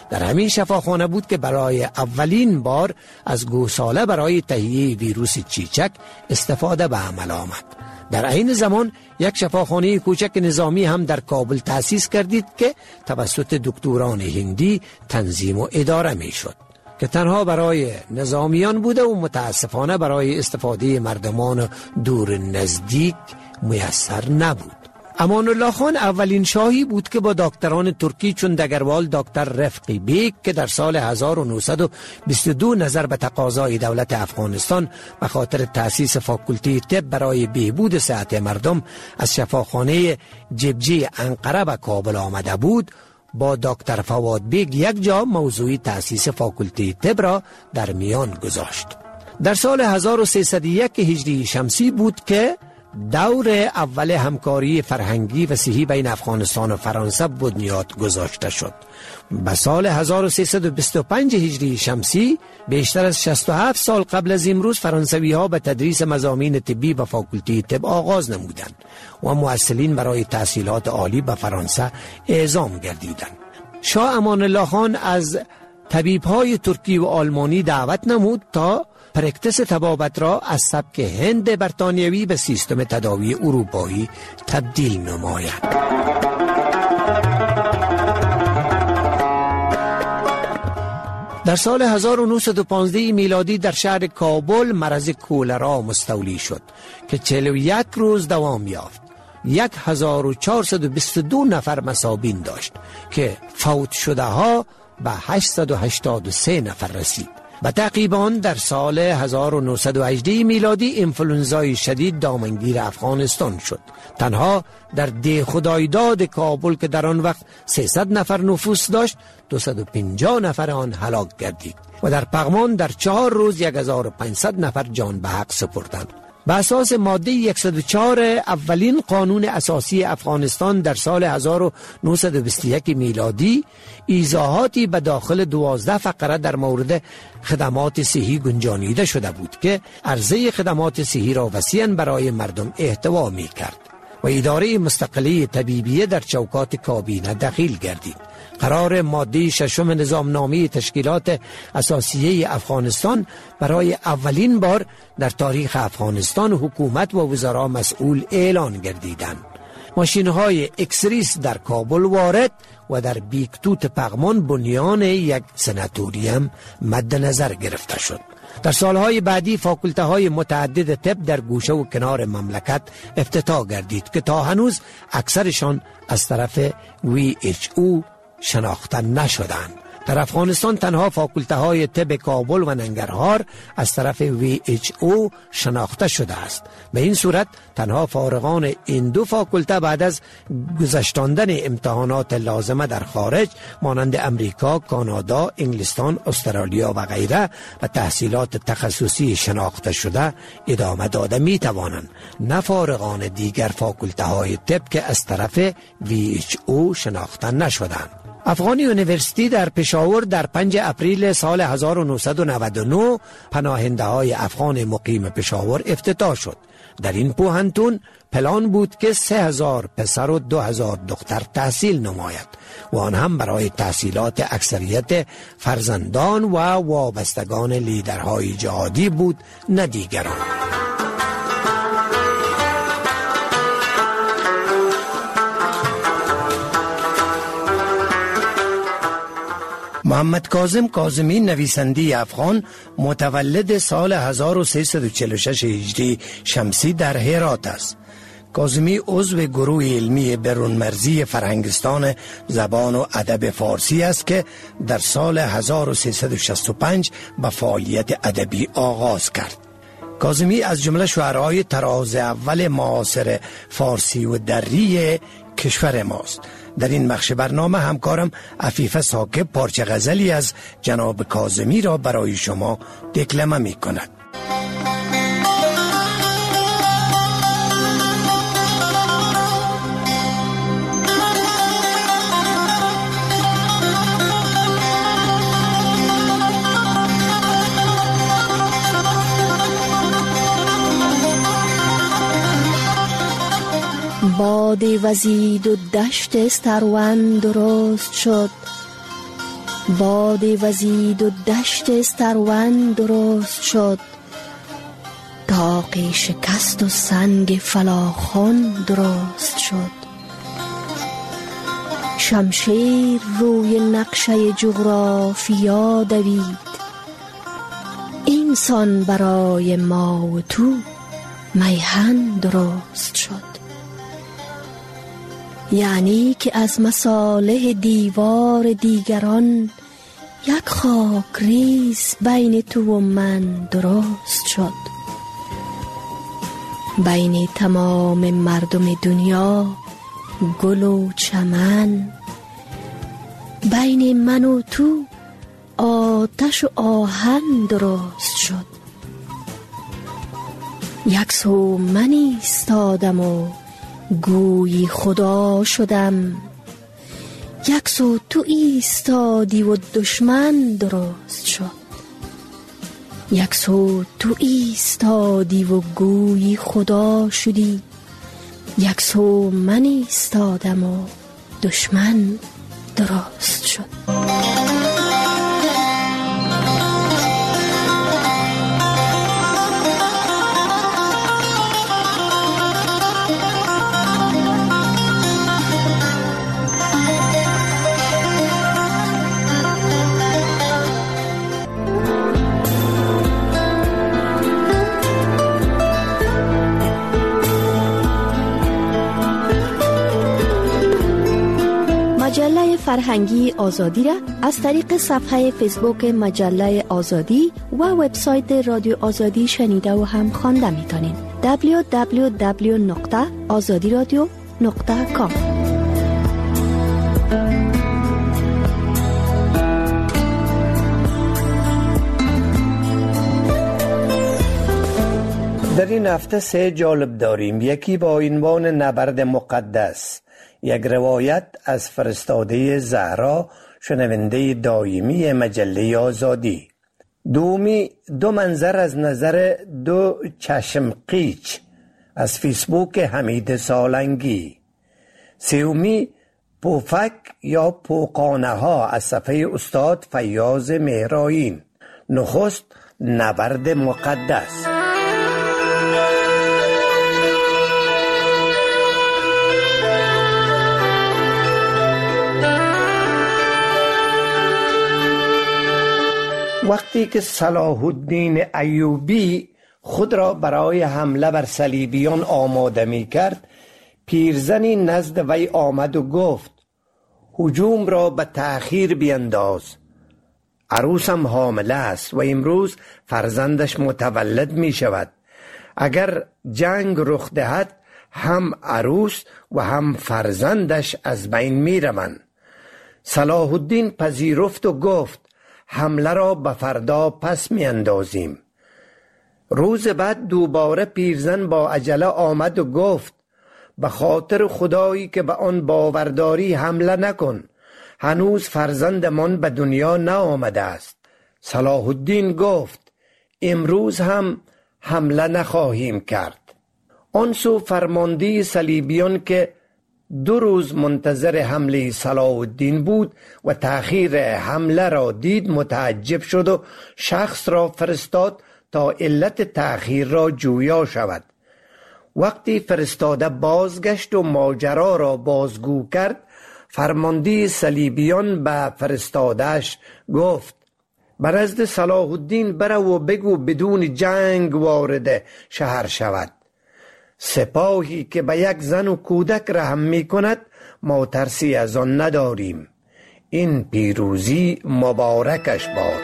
در همین شفاخانه بود که برای اولین بار از گوساله برای تهیه ویروس چیچک استفاده به عمل آمد. در این زمان یک شفاخانه کوچک نظامی هم در کابل تأسیس کردید که توسط دکتران هندی تنظیم و اداره می شد که تنها برای نظامیان بوده و متاسفانه برای استفاده مردمان دور نزدیک میسر نبود. امان الله خان اولین شاهی بود که با دکتران ترکی چون دگروال دکتر رفقی بیگ که در سال هزار و نهصد و بیست و دو نظر به تقاضای دولت افغانستان به خاطر تأسیس فاکولته طب برای بهبود صحت مردم از شفاخانه جبجی انقره به کابل آمده بود، با دکتر فواد بیگ یک جا موضوع تأسیس فاکولته طب را در میان گذاشت. در سال هزار و سیصد و یک هجری شمسی بود که دور اول همکاری فرهنگی و صحی بین افغانستان و فرانسه بنیاد گذاشته شد. به سال هزار و سیصد و بیست و پنج هجری شمسی بیشتر از شصت و هفت سال قبل از امروز فرانسوی ها به تدریس مضامین طبی و فاکولته طب آغاز نمودند و مؤثرین برای تحصیلات عالی به فرانسه اعزام گردیدند. شاه امان الله خان از طبیب های ترکی و آلمانی دعوت نمود تا پرکتس طبابت را از سبک هند برطانیوی به سیستم تداوی اروپایی تبدیل نماید. در سال هزار و نهصد و پانزده میلادی در شهر کابل مرض کولرا مستولی شد که چهل و یک روز دوام یافت. یک هزار و چهارصد و بیست و دو نفر مصابین داشت که فوت شده ها به هشتصد و هشتاد و سه نفر رسید. و تعقیباً در سال هزار و نهصد و هجده میلادی انفلونزای شدید دامنگیر افغانستان شد. تنها در ده خدایداد کابل که در آن وقت سیصد نفر نفوس داشت، دویست و پنجاه نفر آن هلاک گردید و در پغمان در چهار روز یک هزار و پانصد نفر جان به حق سپردند. به اساس ماده صد و چهار اولین قانون اساسی افغانستان در سال هزار و نهصد و بیست و یک میلادی ایضاحاتی به داخل دوازده فقره در مورد خدمات صحی گنجانیده شده بود که عرضه خدمات صحی را وسیعاً برای مردم احتوا می کرد و اداره مستقلی طبیبیه در چوکات کابینه دخیل گردید. قرار ماده ششم نظامنامه تشکیلات اساسیه افغانستان برای اولین بار در تاریخ افغانستان حکومت و وزرا مسئول اعلان گردیدند. ماشین‌های اکسریس در کابل وارد و در بیکتوت پغمان بنیان یک سناتوریم مد نظر گرفته شد. در سالهای بعدی فاکولته های متعدد طب در گوشه و کنار مملکت افتتاح گردید که تا هنوز اکثرشان از طرف وی اچ او شناخته نشدند. در افغانستان تنها فاکولته های طب کابل و ننگرهار از طرف وی اچ او شناخته شده است. به این صورت تنها فارغان این دو فاکولته بعد از گذشتاندن امتحانات لازمه در خارج مانند امریکا، کانادا، انگلستان، استرالیا و غیره و تحصیلات تخصصی شناخته شده ادامه داده می توانند، نه فارغان دیگر فاکولته های طب که از طرف وی اچ او شناخته نشدند. افغان یونیورسیتی در پشاور در پنجم اپریل سال هزار و نهصد و نود و نه پناهنده های افغان مقیم پشاور افتتاح شد. در این پوهنتون پلان بود که سه هزار پسر و دو هزار دختر تحصیل نماید و آن هم برای تحصیلات اکثریت فرزندان و وابستگان لیدرهای جهادی بود، نه دیگران. محمد کاظم کاظمی نویسنده افغان متولد سال هزار و سیصد و چهل و شش هجری شمسی در هرات است. کاظمی عضو گروه علمی برونمرزی فرهنگستان زبان و ادب فارسی است که در سال هزار و سیصد و شصت و پنج به فعالیت ادبی آغاز کرد. کاظمی از جمله شعرهای طراز اول معاصر فارسی و دری کشور ماست. در این بخش برنامه همکارم عفیفه ثاقب پارچه غزلی از جناب کاظمی را برای شما دکلمه می کند. باد وزید و دشت استروان درست شد، باد وزید و دشت استروان درست شد، داغ شکست و سنگ فلاخان درست شد. شمشیر روی نقشه جغرافیا دوید، اینسان برای ما و تو میهن درست شد. یعنی که از مصالح دیوار دیگران یک خاک ریز بین تو و من درست شد. بین تمام مردم دنیا گل و چمن، بین من و تو آتش و آهن درست شد. یک سو من ایستادم و گویی خدا شدم، یک سو تو ایستادی و دشمن درست شد. یک سو تو ایستادی و گویی خدا شدی، یک سو من ایستادم و دشمن درست شد. مجله فرهنگی آزادی را از طریق صفحه فیسبوک مجله آزادی و وبسایت رادیو آزادی شنیده و هم خوانده میتونین. دبلیو دبلیو دبلیو نقطه آزادی رادیو نقطه کام. در این هفته سه جالب داریم. یکی با عنوان نبرد مقدس، یک روایت از فرستاده زهرا، شنونده دائمی مجله آزادی. دومی دو منظر از نظر دو چشم قیچ از فیسبوک حمید سالنگی. سومی پوفک یا پوقانه ها از صفحه استاد فیاض مهرائین. نخست نبرد مقدس. وقتی که صلاح الدین ایوبی خود را برای حمله بر صلیبیان آماده می کرد، پیرزنی نزد وی آمد و گفت هجوم را به تأخیر بینداز، عروسم حامله است و امروز فرزندش متولد می شود. اگر جنگ رخ دهد هم عروس و هم فرزندش از بین می روند. صلاح الدین پذیرفت و گفت حمله را به فردا پس می اندازیم. روز بعد دوباره پیرزن با عجله آمد و گفت به خاطر خدایی که به آن باورداری حمله نکن، هنوز فرزندمان به دنیا نآمده است. صلاح الدین گفت امروز هم حمله نخواهیم کرد. آن سو فرمانده صلیبیان که دو روز منتظر حمله صلاح الدین بود و تأخیر حمله را دید، متعجب شد و شخص را فرستاد تا علت تأخیر را جویا شود. وقتی فرستاده بازگشت و ماجرا را بازگو کرد، فرمانده صلیبیان به فرستادهش گفت بر نزد صلاح الدین برو و بگو بدون جنگ وارد شهر شود. سپاهی که به یک زن و کودک رحم می کند ما ترسی از آن نداریم. این پیروزی مبارکش باد.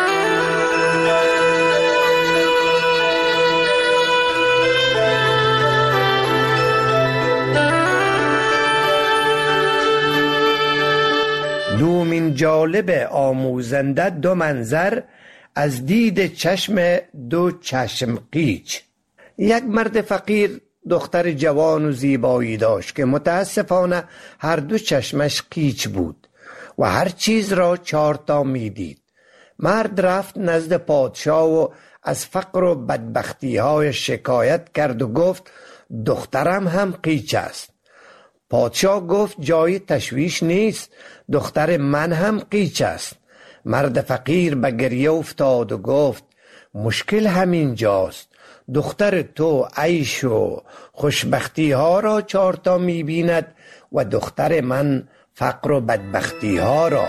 دومین جالب آموزنده دو منظر از دید چشم دو چشم قیچ. یک مرد فقیر دختر جوان و زیبایی داشت که متاسفانه هر دو چشمش قیچ بود و هر چیز را چهار تا می دید. مرد رفت نزد پادشاه و از فقر و بدبختی های شکایت کرد و گفت دخترم هم قیچ است. پادشاه گفت جای تشویش نیست، دختر من هم قیچ است. مرد فقیر به گریه افتاد و گفت مشکل همین جاست. دختر تو عیش و خوشبختی ها را چارتا می بیند و دختر من فقر و بدبختی ها را.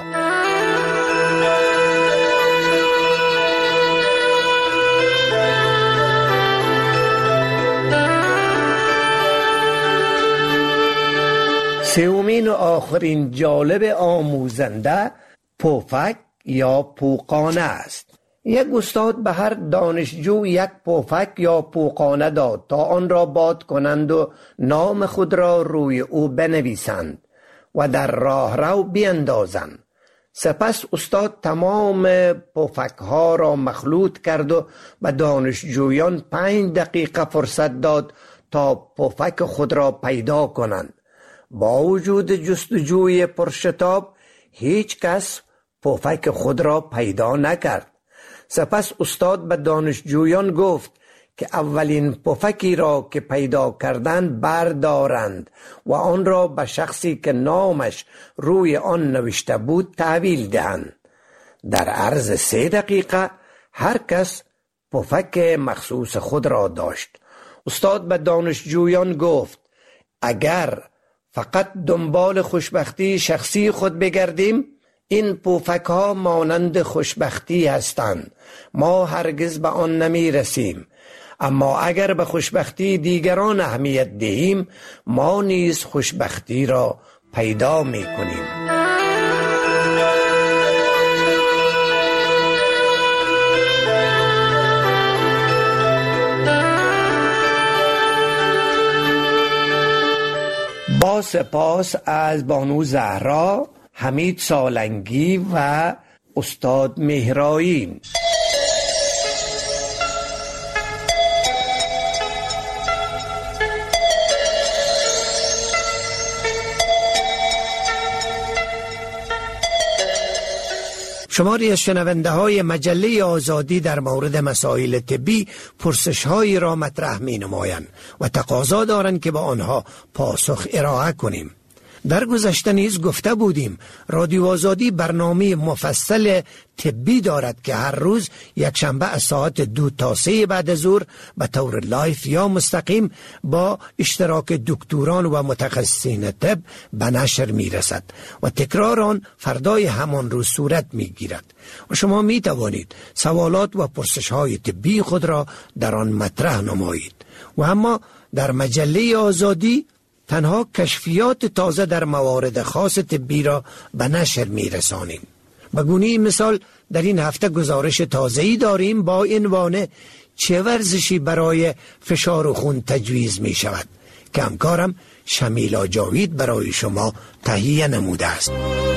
سومین و آخرین جالب آموزنده پفک یا پوقانه است. یک استاد به هر دانشجو یک پفک یا پوقانه داد تا آن را باد کنند و نام خود را روی او بنویسند و در راه رو بیندازند. سپس استاد تمام پفک ها را مخلوط کرد و به دانشجویان پنج دقیقه فرصت داد تا پفک خود را پیدا کنند. با وجود جستجوی پرشتاب هیچ کس پفک خود را پیدا نکرد. سپس استاد به دانشجویان گفت که اولین پفکی را که پیدا کردند بردارند و آن را به شخصی که نامش روی آن نوشته بود تحویل دهند. در عرض سه دقیقه هر کس پفک مخصوص خود را داشت. استاد به دانشجویان گفت اگر فقط دنبال خوشبختی شخصی خود بگردیم، این پفک ها مانند خوشبختی هستند. ما هرگز به آن نمی رسیم. اما اگر به خوشبختی دیگران اهمیت دهیم، ما نیز خوشبختی را پیدا می کنیم. با سپاس از بانو زهرا، حمید سالنگی و استاد مهرایی. شماری از شنونده های مجله آزادی در مورد مسائل طبی پرسش هایی را مطرح می نمایند و تقاضا دارند که با آنها پاسخ ارائه کنیم. در گذشته نیز گفته بودیم رادیو آزادی برنامه مفصل طبی دارد که هر روز یک شنبه از ساعت دو تا سه بعد از ظهر به طور لایف یا مستقیم با اشتراک دکتران و متخصصین طب به نشر می رسد و تکرار آن فردای همان روز صورت می گیرد و شما می توانید سوالات و پرسش های طبی خود را در آن مطرح نمایید. و اما در مجله آزادی تنها کشفیات تازه در موارد خاص طبی را به نشر می رسانیم. به گونه مثال در این هفته گزارش تازه‌ای داریم با عنوان چه ورزشی برای فشار خون تجویز می شود که همکارم شمیلا جاوید برای شما تهیه نموده است.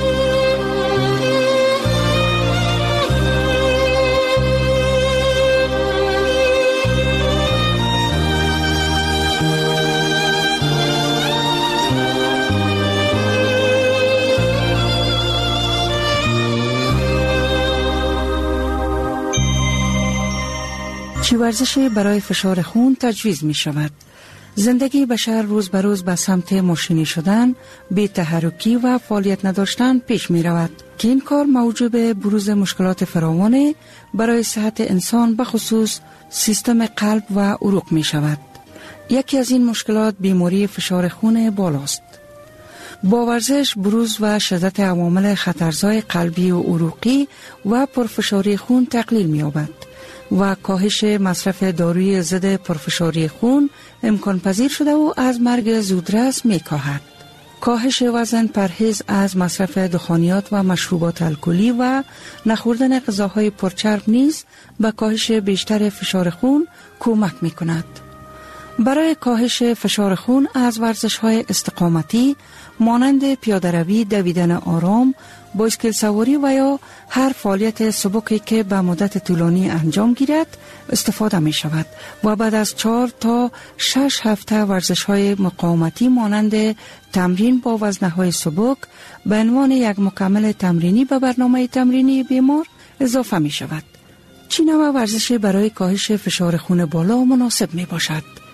چه ورزشی برای فشار خون تجویز می شود؟ زندگی بشر روز به روز به سمت ماشینی شدن، بی تحرکی و فعالیت نداشتن پیش می رود که این کار موجب بروز مشکلات فراوان برای صحت انسان به خصوص سیستم قلب و عروق می شود. یکی از این مشکلات بیماری فشار خون بالاست. با ورزش بروز و شدت عوامل خطرزای قلبی و عروقی و پرفشاری خون تقلیل می یابد و کاهش مصرف داروی ضد پرفشاری خون امکان پذیر شده و از مرگ زودرس می کاهد. کاهش وزن، پرهیز از مصرف دخانیات و مشروبات الکلی و نخوردن غذاهای پرچرب نیز به کاهش بیشتر فشار خون کمک می کند. برای کاهش فشار خون از ورزش‌های استقامتی مانند پیاده‌روی، دویدن آرام، بایسکل سواری و یا هر فعالیت سبکی که به مدت طولانی انجام گیرد استفاده می شود و بعد از چهار تا شش هفته ورزش‌های مقاومتی مانند تمرین با وزنه‌های سبک به عنوان یک مکمل تمرینی به برنامه تمرینی بیمار اضافه می شود. چه نوع ورزشی برای کاهش فشار خون بالا مناسب می باشد؟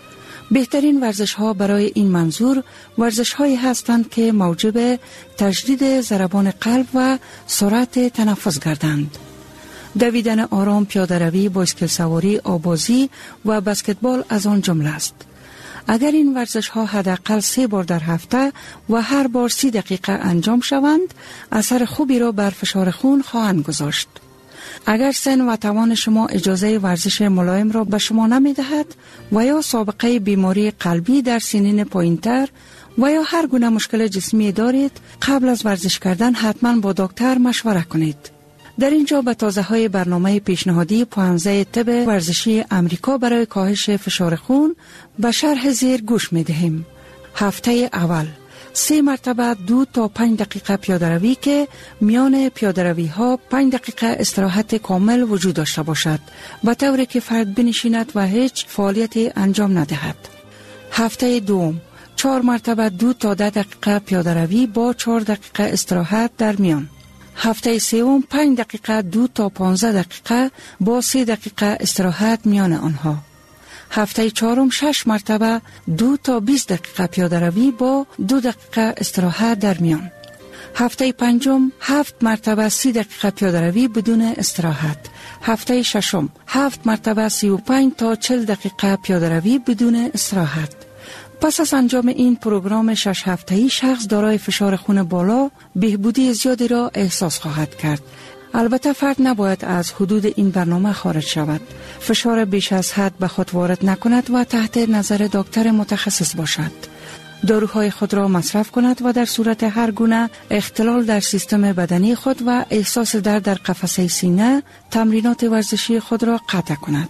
بهترین ورزش ها برای این منظور ورزش هایی هستند که موجب تجدید ضربان قلب و سرعت تنفس گردند. دویدن آرام، پیاده‌روی، بایسکل سواری، آبازی و بسکتبال از آن جمله است. اگر این ورزش ها حداقل سه بار در هفته و هر بار سی دقیقه انجام شوند، اثر خوبی را بر فشار خون خواهند گذاشت. اگر سن و توان شما اجازه ورزش ملایم را به شما نمی دهد و یا سابقه بیماری قلبی در سنین پایین‌تر و یا هر گونه مشکل جسمی دارید، قبل از ورزش کردن حتما با دکتر مشوره کنید. در اینجا به تازه های برنامه پیشنهادی پانزده طب ورزشی امریکا برای کاهش فشار خون به شرح زیر گوش می دهیم. هفته اول سه مرتبه دو تا پنج دقیقه پیاده‌روی که میان پیاده‌روی ها پنج دقیقه استراحت کامل وجود داشته باشد، به طوری که فرد بنشیند و هیچ فعالیتی انجام ندهد. هفته دوم چهار مرتبه دو تا ده دقیقه پیاده‌روی با چهار دقیقه استراحت در میان. هفته سوم پنج دقیقه دو تا پانزده دقیقه با سه دقیقه استراحت میان آنها. هفته چهارم شش مرتبه دو تا بیست دقیقه پیاده‌روی با دو دقیقه استراحت در میان. هفته پنجم هفت مرتبه سی دقیقه پیاده‌روی بدون استراحت. هفته ششم هفت مرتبه سی و پنج تا چهل دقیقه پیاده‌روی بدون استراحت. پس از انجام این پروگرام شش هفته‌ای شخص دارای فشار خون بالا بهبودی زیادی را احساس خواهد کرد. البته فرد نباید از حدود این برنامه خارج شود. فشار بیش از حد به خود وارد نکند و تحت نظر دکتر متخصص باشد. داروهای خود را مصرف کند و در صورت هر گونه اختلال در سیستم بدنی خود و احساس درد در قفسه سینه تمرینات ورزشی خود را قطع کند.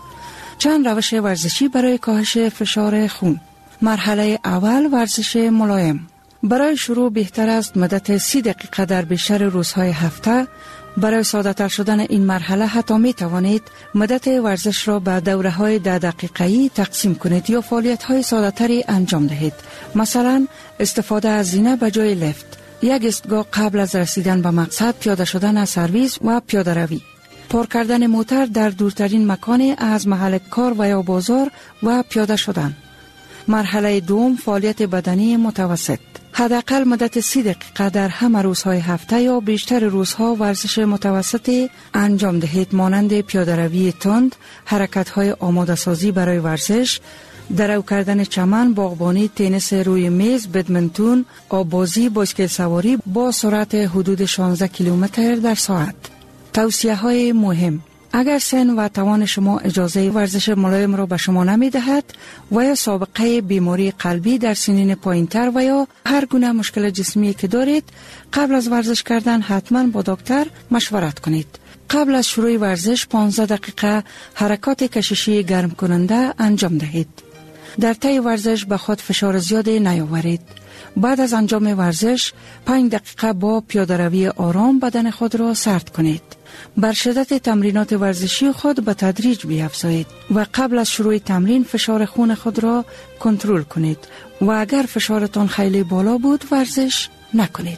چند روش ورزشی برای کاهش فشار خون. مرحله اول ورزش ملایم. برای شروع بهتر است مدت سی دقیقه در بیشتر روزهای هفته. برای ساده تر شدن این مرحله حتی می توانید مدت ورزش را به دوره های ده دقیقه‌ای تقسیم کنید یا فعالیت های ساده تری انجام دهید. مثلا استفاده از زینه به جای لفت، یک ایستگاه قبل از رسیدن به مقصد، پیاده شدن از سرویس و پیاده روی، پارک کردن موتر در دورترین مکان از محل کار و یا بازار و پیاده شدن. مرحله دوم فعالیت بدنی متوسط. حداقل مدت سی دقیقه در همه روزهای هفته یا بیشتر روزها ورزش متوسطی انجام دهید، مانند پیاده‌روی تند، حرکت‌های آماده سازی برای ورزش، درو کردن چمن، باغبانی، تنیس روی میز، بدمنتون، آبازی، بایسکل سواری با سرعت حدود شانزده کیلومتر در ساعت. توصیه‌های مهم: اگر سن و توان شما اجازه ورزش ملایم را به شما نمی دهد و یا سابقه بیماری قلبی در سنین پایین‌تر و یا هر گونه مشکل جسمی که دارید، قبل از ورزش کردن حتما با دکتر مشورت کنید. قبل از شروع ورزش پانزده دقیقه حرکات کششی گرم کننده انجام دهید. در طی ورزش به خود فشار زیادی نیاورید. بعد از انجام ورزش پنج دقیقه با پیاده‌روی آرام بدن خود را سرد کنید. بر شدت تمرینات ورزشی خود به تدریج بیفزایید و قبل از شروع تمرین فشار خون خود را کنترل کنید و اگر فشارتان خیلی بالا بود ورزش نکنید.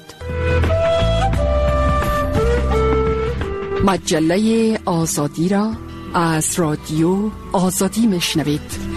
مجله آزادی را از رادیو آزادی میشنوید.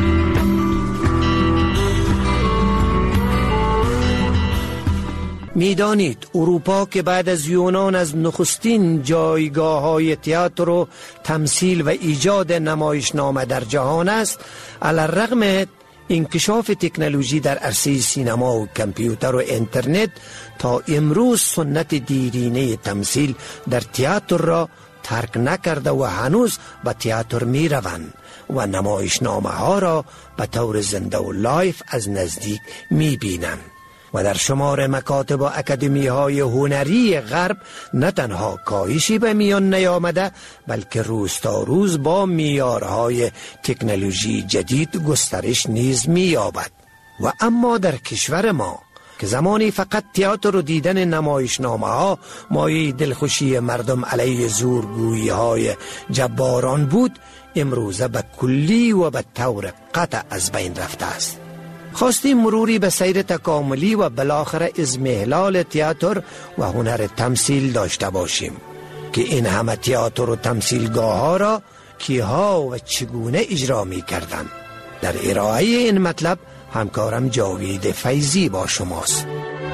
میدانید اروپا که بعد از یونان از نخستین جایگاه های تئاتر و تمثیل و ایجاد نمایشنامه در جهان است، علی‌الرغم انکشاف تکنولوژی در عرصه سینما و کامپیوتر و اینترنت تا امروز سنت دیرینه تمثیل در تئاتر را ترک نکرده و هنوز به تئاتر می روند و نمایشنامه ها را به طور زنده و لایف از نزدیک می بینند. و در شمار مکاتب و اکادمی های هنری غرب نه تنها کاهشی به میان نیامده، بلکه روز تا روز با معیارهای تکنولوژی جدید گسترش نیز می‌یابد. و اما در کشور ما که زمانی فقط تئاتر و دیدن نمایشنامه ها مایه دلخوشی مردم علیه زورگویی های جباران بود، امروزه به کلی و به طور قطع از بین رفته است. خواستیم مروری به سیر تکاملی و بالاخره اضمحلال تئاتر و هنر تمثیل داشته باشیم که این همه تئاتر و تمثیلگاه ها را کیها و چگونه اجرا می کردن. در ارائه این مطلب همکارم جاوید فیضی با شماست.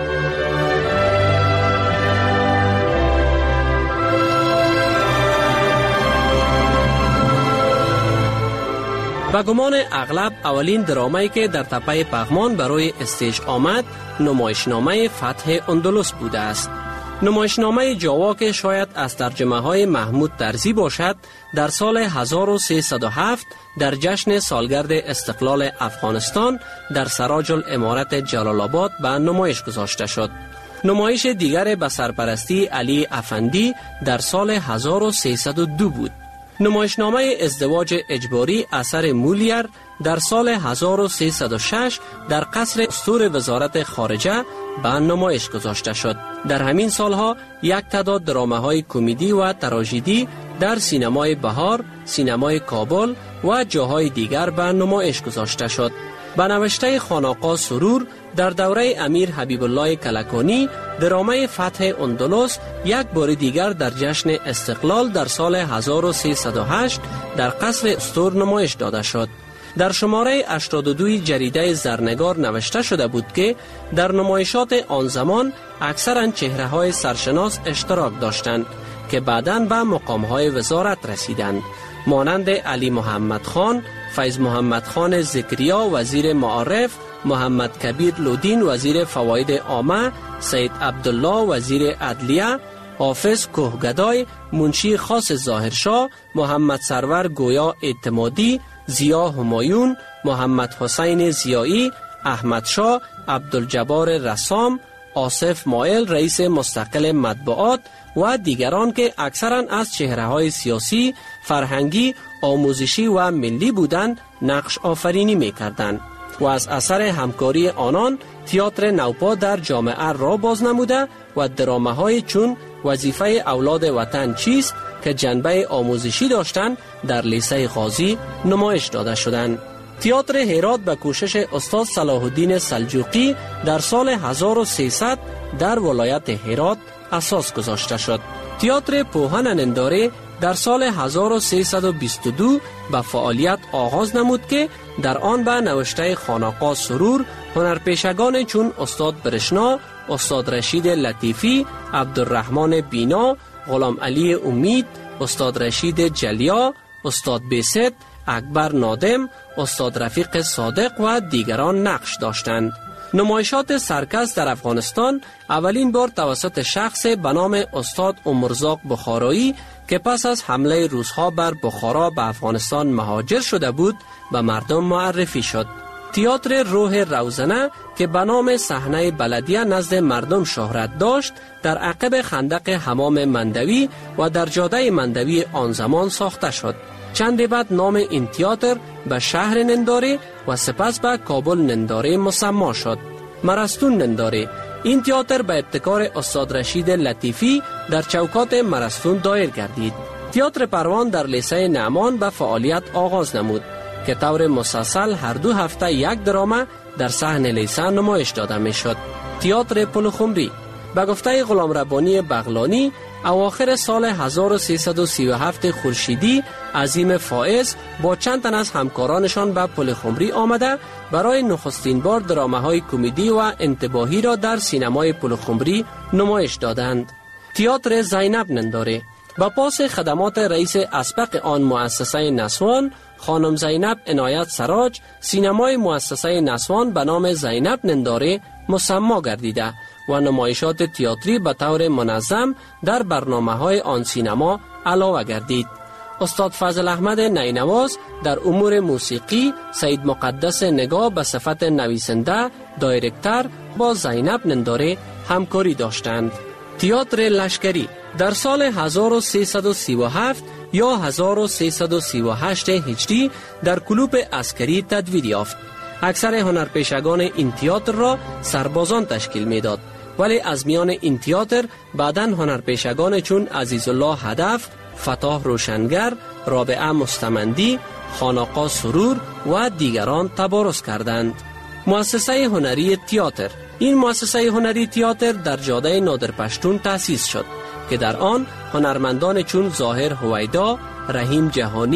به گمان اغلب اولین درامایی که در تپه پغمان برای استیج آمد نمایشنامه فتح اندلس بوده است. نمایشنامه جاوا که شاید از ترجمه های محمود طرزی باشد در سال هزار و سیصد و هفت در جشن سالگرد استقلال افغانستان در سراج الامارت جلال آباد به نمایش گذاشته شد. نمایش دیگر به سرپرستی علی افندی در سال هزار و سیصد و دو بود. نمایشنامه ازدواج اجباری اثر مولیر در سال هزار و سیصد و شش در قصر استور وزارت خارجه به نمایش گذاشته شد. در همین سالها یک تعداد درامه‌های کمدی و تراژدی در سینمای بهار، سینمای کابل و جاهای دیگر به نمایش گذاشته شد. به نوشته خانقاه سرور در دوره امیر حبیب الله کلکانی درامه فتح اندلس یک بار دیگر در جشن استقلال در سال هزار و سیصد و هشت در قصر استور نمایش داده شد. در شماره هشتاد و دو جریده زرنگار نوشته شده بود که در نمایشات آن زمان اکثرا چهره‌های سرشناس اشتراک داشتند که بعداً به مقام‌های وزارت رسیدند، مانند علی محمد خان، فیض محمد خان ذکریا وزیر معارف، محمد کبیر لودین وزیر فواید عامه، سید عبدالله وزیر عدلیه، حافظ کوهگدای، منشی خاص ظاهرشاه، محمد سرور گویا اعتمادی، ضیا همایون، محمد حسین ضیایی، احمد شاه، عبدالجبار رسام، آصف مایل رئیس مستقل مطبوعات و دیگران که اکثرا از چهره‌های سیاسی، فرهنگی، آموزشی و ملی بودند نقش آفرینی می‌کردند و از اثر همکاری آنان تئاتر نوپا در جامعه را باز نموده و درامه‌های چون وظیفه اولاد وطن چیست که جنبه آموزشی داشتند در لیسه غازی نمایش داده شدند. تئاتر هرات به کوشش استاد صلاح الدین سلجوقی در سال هزار و سیصد در ولایت هرات اساس گذاشته شد. تئاتر پوهن ننداره در سال هزار و سیصد و بیست و دو به فعالیت آغاز نمود که در آن به نوشته خانقاه سرور هنرپیشگان چون استاد برشنا، استاد رشید لطیفی، عبدالرحمن بینا، غلام علی امید، استاد رشید جلیا، استاد بیست، اکبر نادم، استاد رفیق صادق و دیگران نقش داشتند. نمایشات سرکس در افغانستان اولین بار توسط شخص به نام استاد عمرزاق بخارایی که پس از حمله روس‌ها بر بخارا به افغانستان مهاجر شده بود به مردم معرفی شد. تئاتر روح روزنه که به نام صحنه بلدیه نزد مردم شهرت داشت در عقب خندق حمام مندوی و در جاده مندوی آن زمان ساخته شد. چند بعد نام این تئاتر به شهر ننداره و سپس به کابل ننداره مسما شد. مرستون ننداره. این تئاتر به ابتکار استاد رشید لطیفی در چوکات مرستون دایر گردید. تئاتر پروان در لیسه نعمان به فعالیت آغاز نمود که طور مسلسل هر دو هفته یک درامه در صحن لیسه نمایش داده می شد. تئاتر پلخمری به گفته غلام ربانی بغلانی اواخر سال هزار و سیصد و سی و هفت خورشیدی عظیم فائز با چند تن از همکارانشان به پلخمری آمده برای نخستین بار درامه‌های کمدی و انتباهی را در سینمای پلخمری نمایش دادند. تئاتر زینب ننداره با پاس خدمات رئیس اسبق آن مؤسسه نسوان خانم زینب عنایت سراج سینمای مؤسسه نسوان به نام زینب ننداره مسما گردیده و نمایشات تئاتری به طور منظم در برنامه‌های آن سینما علاوه گردید. استاد فضل احمد نینواز در امور موسیقی، سید مقدس نگاه به صفت نویسنده، دایرکتر با زینب ننداره همکاری داشتند. تئاتر لشکری در سال هزار و سیصد و سی و هفت یا هزار و سیصد و سی و هشت هجری در کلوپ عسکری تدوین یافت. اکثر هنرپیشگان این تئاتر را سربازان تشکیل میداد، ولی از میان این تئاتر بعداً هنرپیشگان چون عزیزالله هدف، فتاح روشنگر، رابعه مستمندی، خانقاه سرور و دیگران تبارز کردند. مؤسسه هنری تئاتر این مؤسسه هنری تئاتر در جاده نادرپشتون تأسیس شد که در آن هنرمندان چون ظاهر هویدا، رحیم جهانی،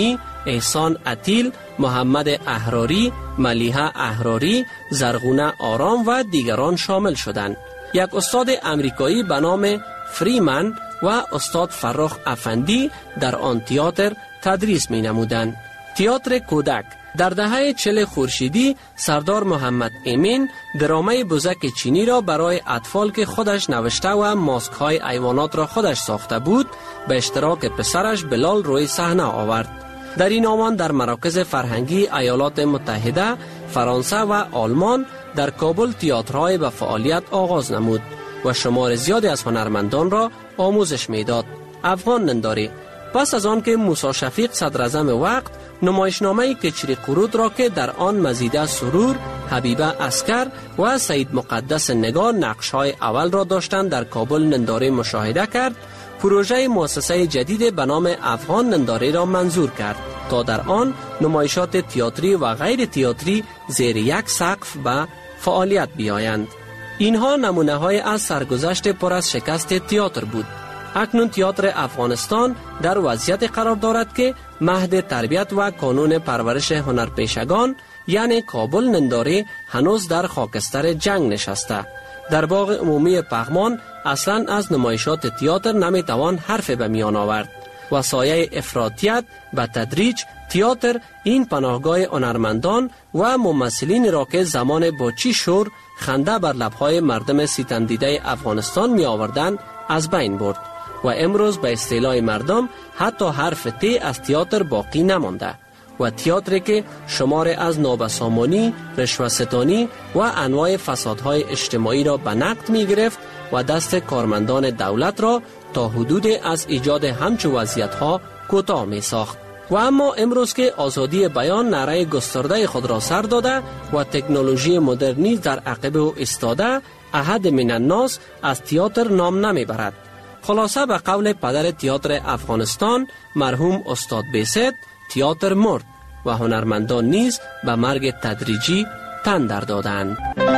احسان عتیل، محمد احراری، ملیحه احراری، زرغونه آرام و دیگران شامل شدند. یک استاد امریکایی به نام فریمن و استاد فرخ افندی در آن تئاتر تدریس می نمودند. تئاتر کودک در دهه چهل خورشیدی سردار محمد امین درامه بزک چینی را برای اطفال که خودش نوشته و ماسک های حیوانات را خودش ساخته بود به اشتراک پسرش بلال روی صحنه آورد. در این آمان در مراکز فرهنگی ایالات متحده، فرانسه و آلمان در کابل تئاترهای به فعالیت آغاز نمود و شمار زیادی از هنرمندان را آموزش میداد. افغان ننداری پس از آن که موسی شفیق صدراعظم وقت نمایشنامه کچری قرود را که در آن مزیده سرور، حبیبه عسکر و سید مقدس نگار نقش‌های اول را داشتند در کابل ننداری مشاهده کرد، پروژه مؤسسه جدید به نام افغان ننداری را منظور کرد تا در آن نمایشات تئاتری و غیر تئاتری زیر یک سقف به فعالیت بیایند. اینها نمونه های از سرگذشت پر از شکست تئاتر بود. اکنون تئاتر افغانستان در وضعیت قرار دارد که مهد تربیت و کانون پرورش هنرپیشگان یعنی کابل ننداری هنوز در خاکستر جنگ نشسته. در باغ عمومی پغمان اصلا از نمایشات تئاتر نمیتوان حرف به میان آورد و سایه افراطیت به تدریج تئاتر این پناهگاه هنرمندان و ممثلین را که زمان با چی شور خنده بر لبهای مردم ستم دیده افغانستان می آوردند از بین برد و امروز به اصطلاح مردم حتی حرف تی از تئاتر باقی نمانده و تئاتری که شمار از نابسامانی، رشوه‌ستانی و انواع فسادهای اجتماعی را به نقد می گرفت و دست کارمندان دولت را تا حدود از ایجاد همچو وضعیت‌ها کوتاه می ساخت. و اما امروز که آزادی بیان نعره گسترده خود را سر داده و تکنولوژی مدرنی در عقب او ایستاده، احد من الناس از تئاتر نام نمی برد. خلاصه به قول پدر تئاتر افغانستان مرحوم استاد بیست، تئاتر مرد و هنرمندان نیز به مرگ تدریجی تن در دادند.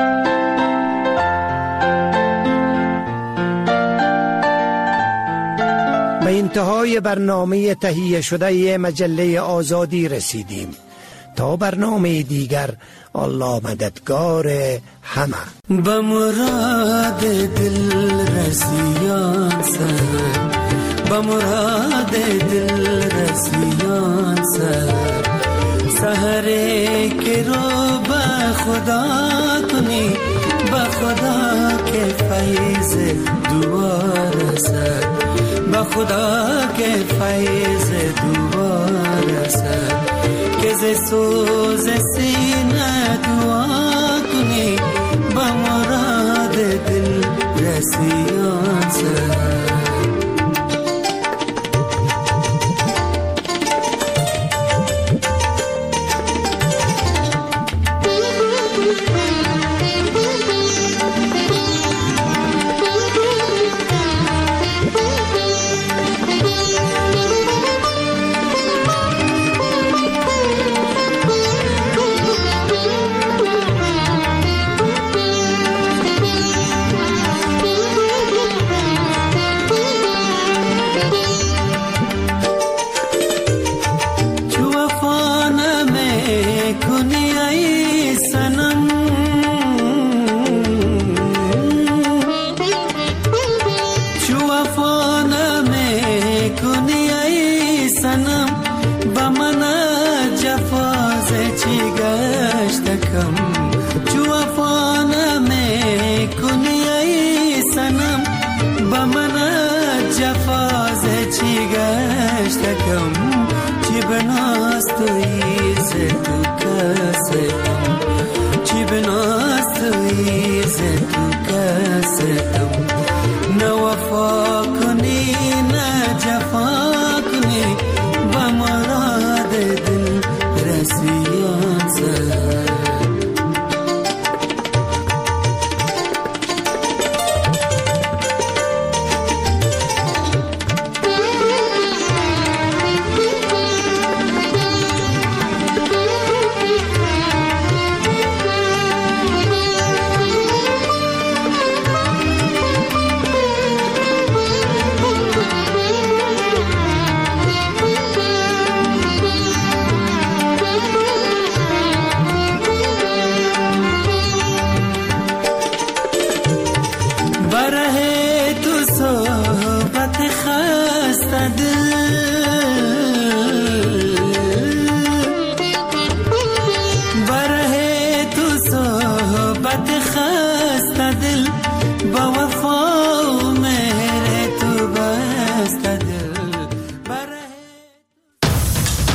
به انتهای برنامه تهیه شده مجله آزادی رسیدیم. تا برنامه دیگر الله مددگار همه. به مراد دل رسیان سر، به مراد دل رسیان سر، سحره که رو به خدا کنی، به خدا که فیض دوار سر، به خدا که فیض دوار سر، که ز سوز سینه دعا کنی، به مراد دل رسیان سر. جفاز چی گشتکم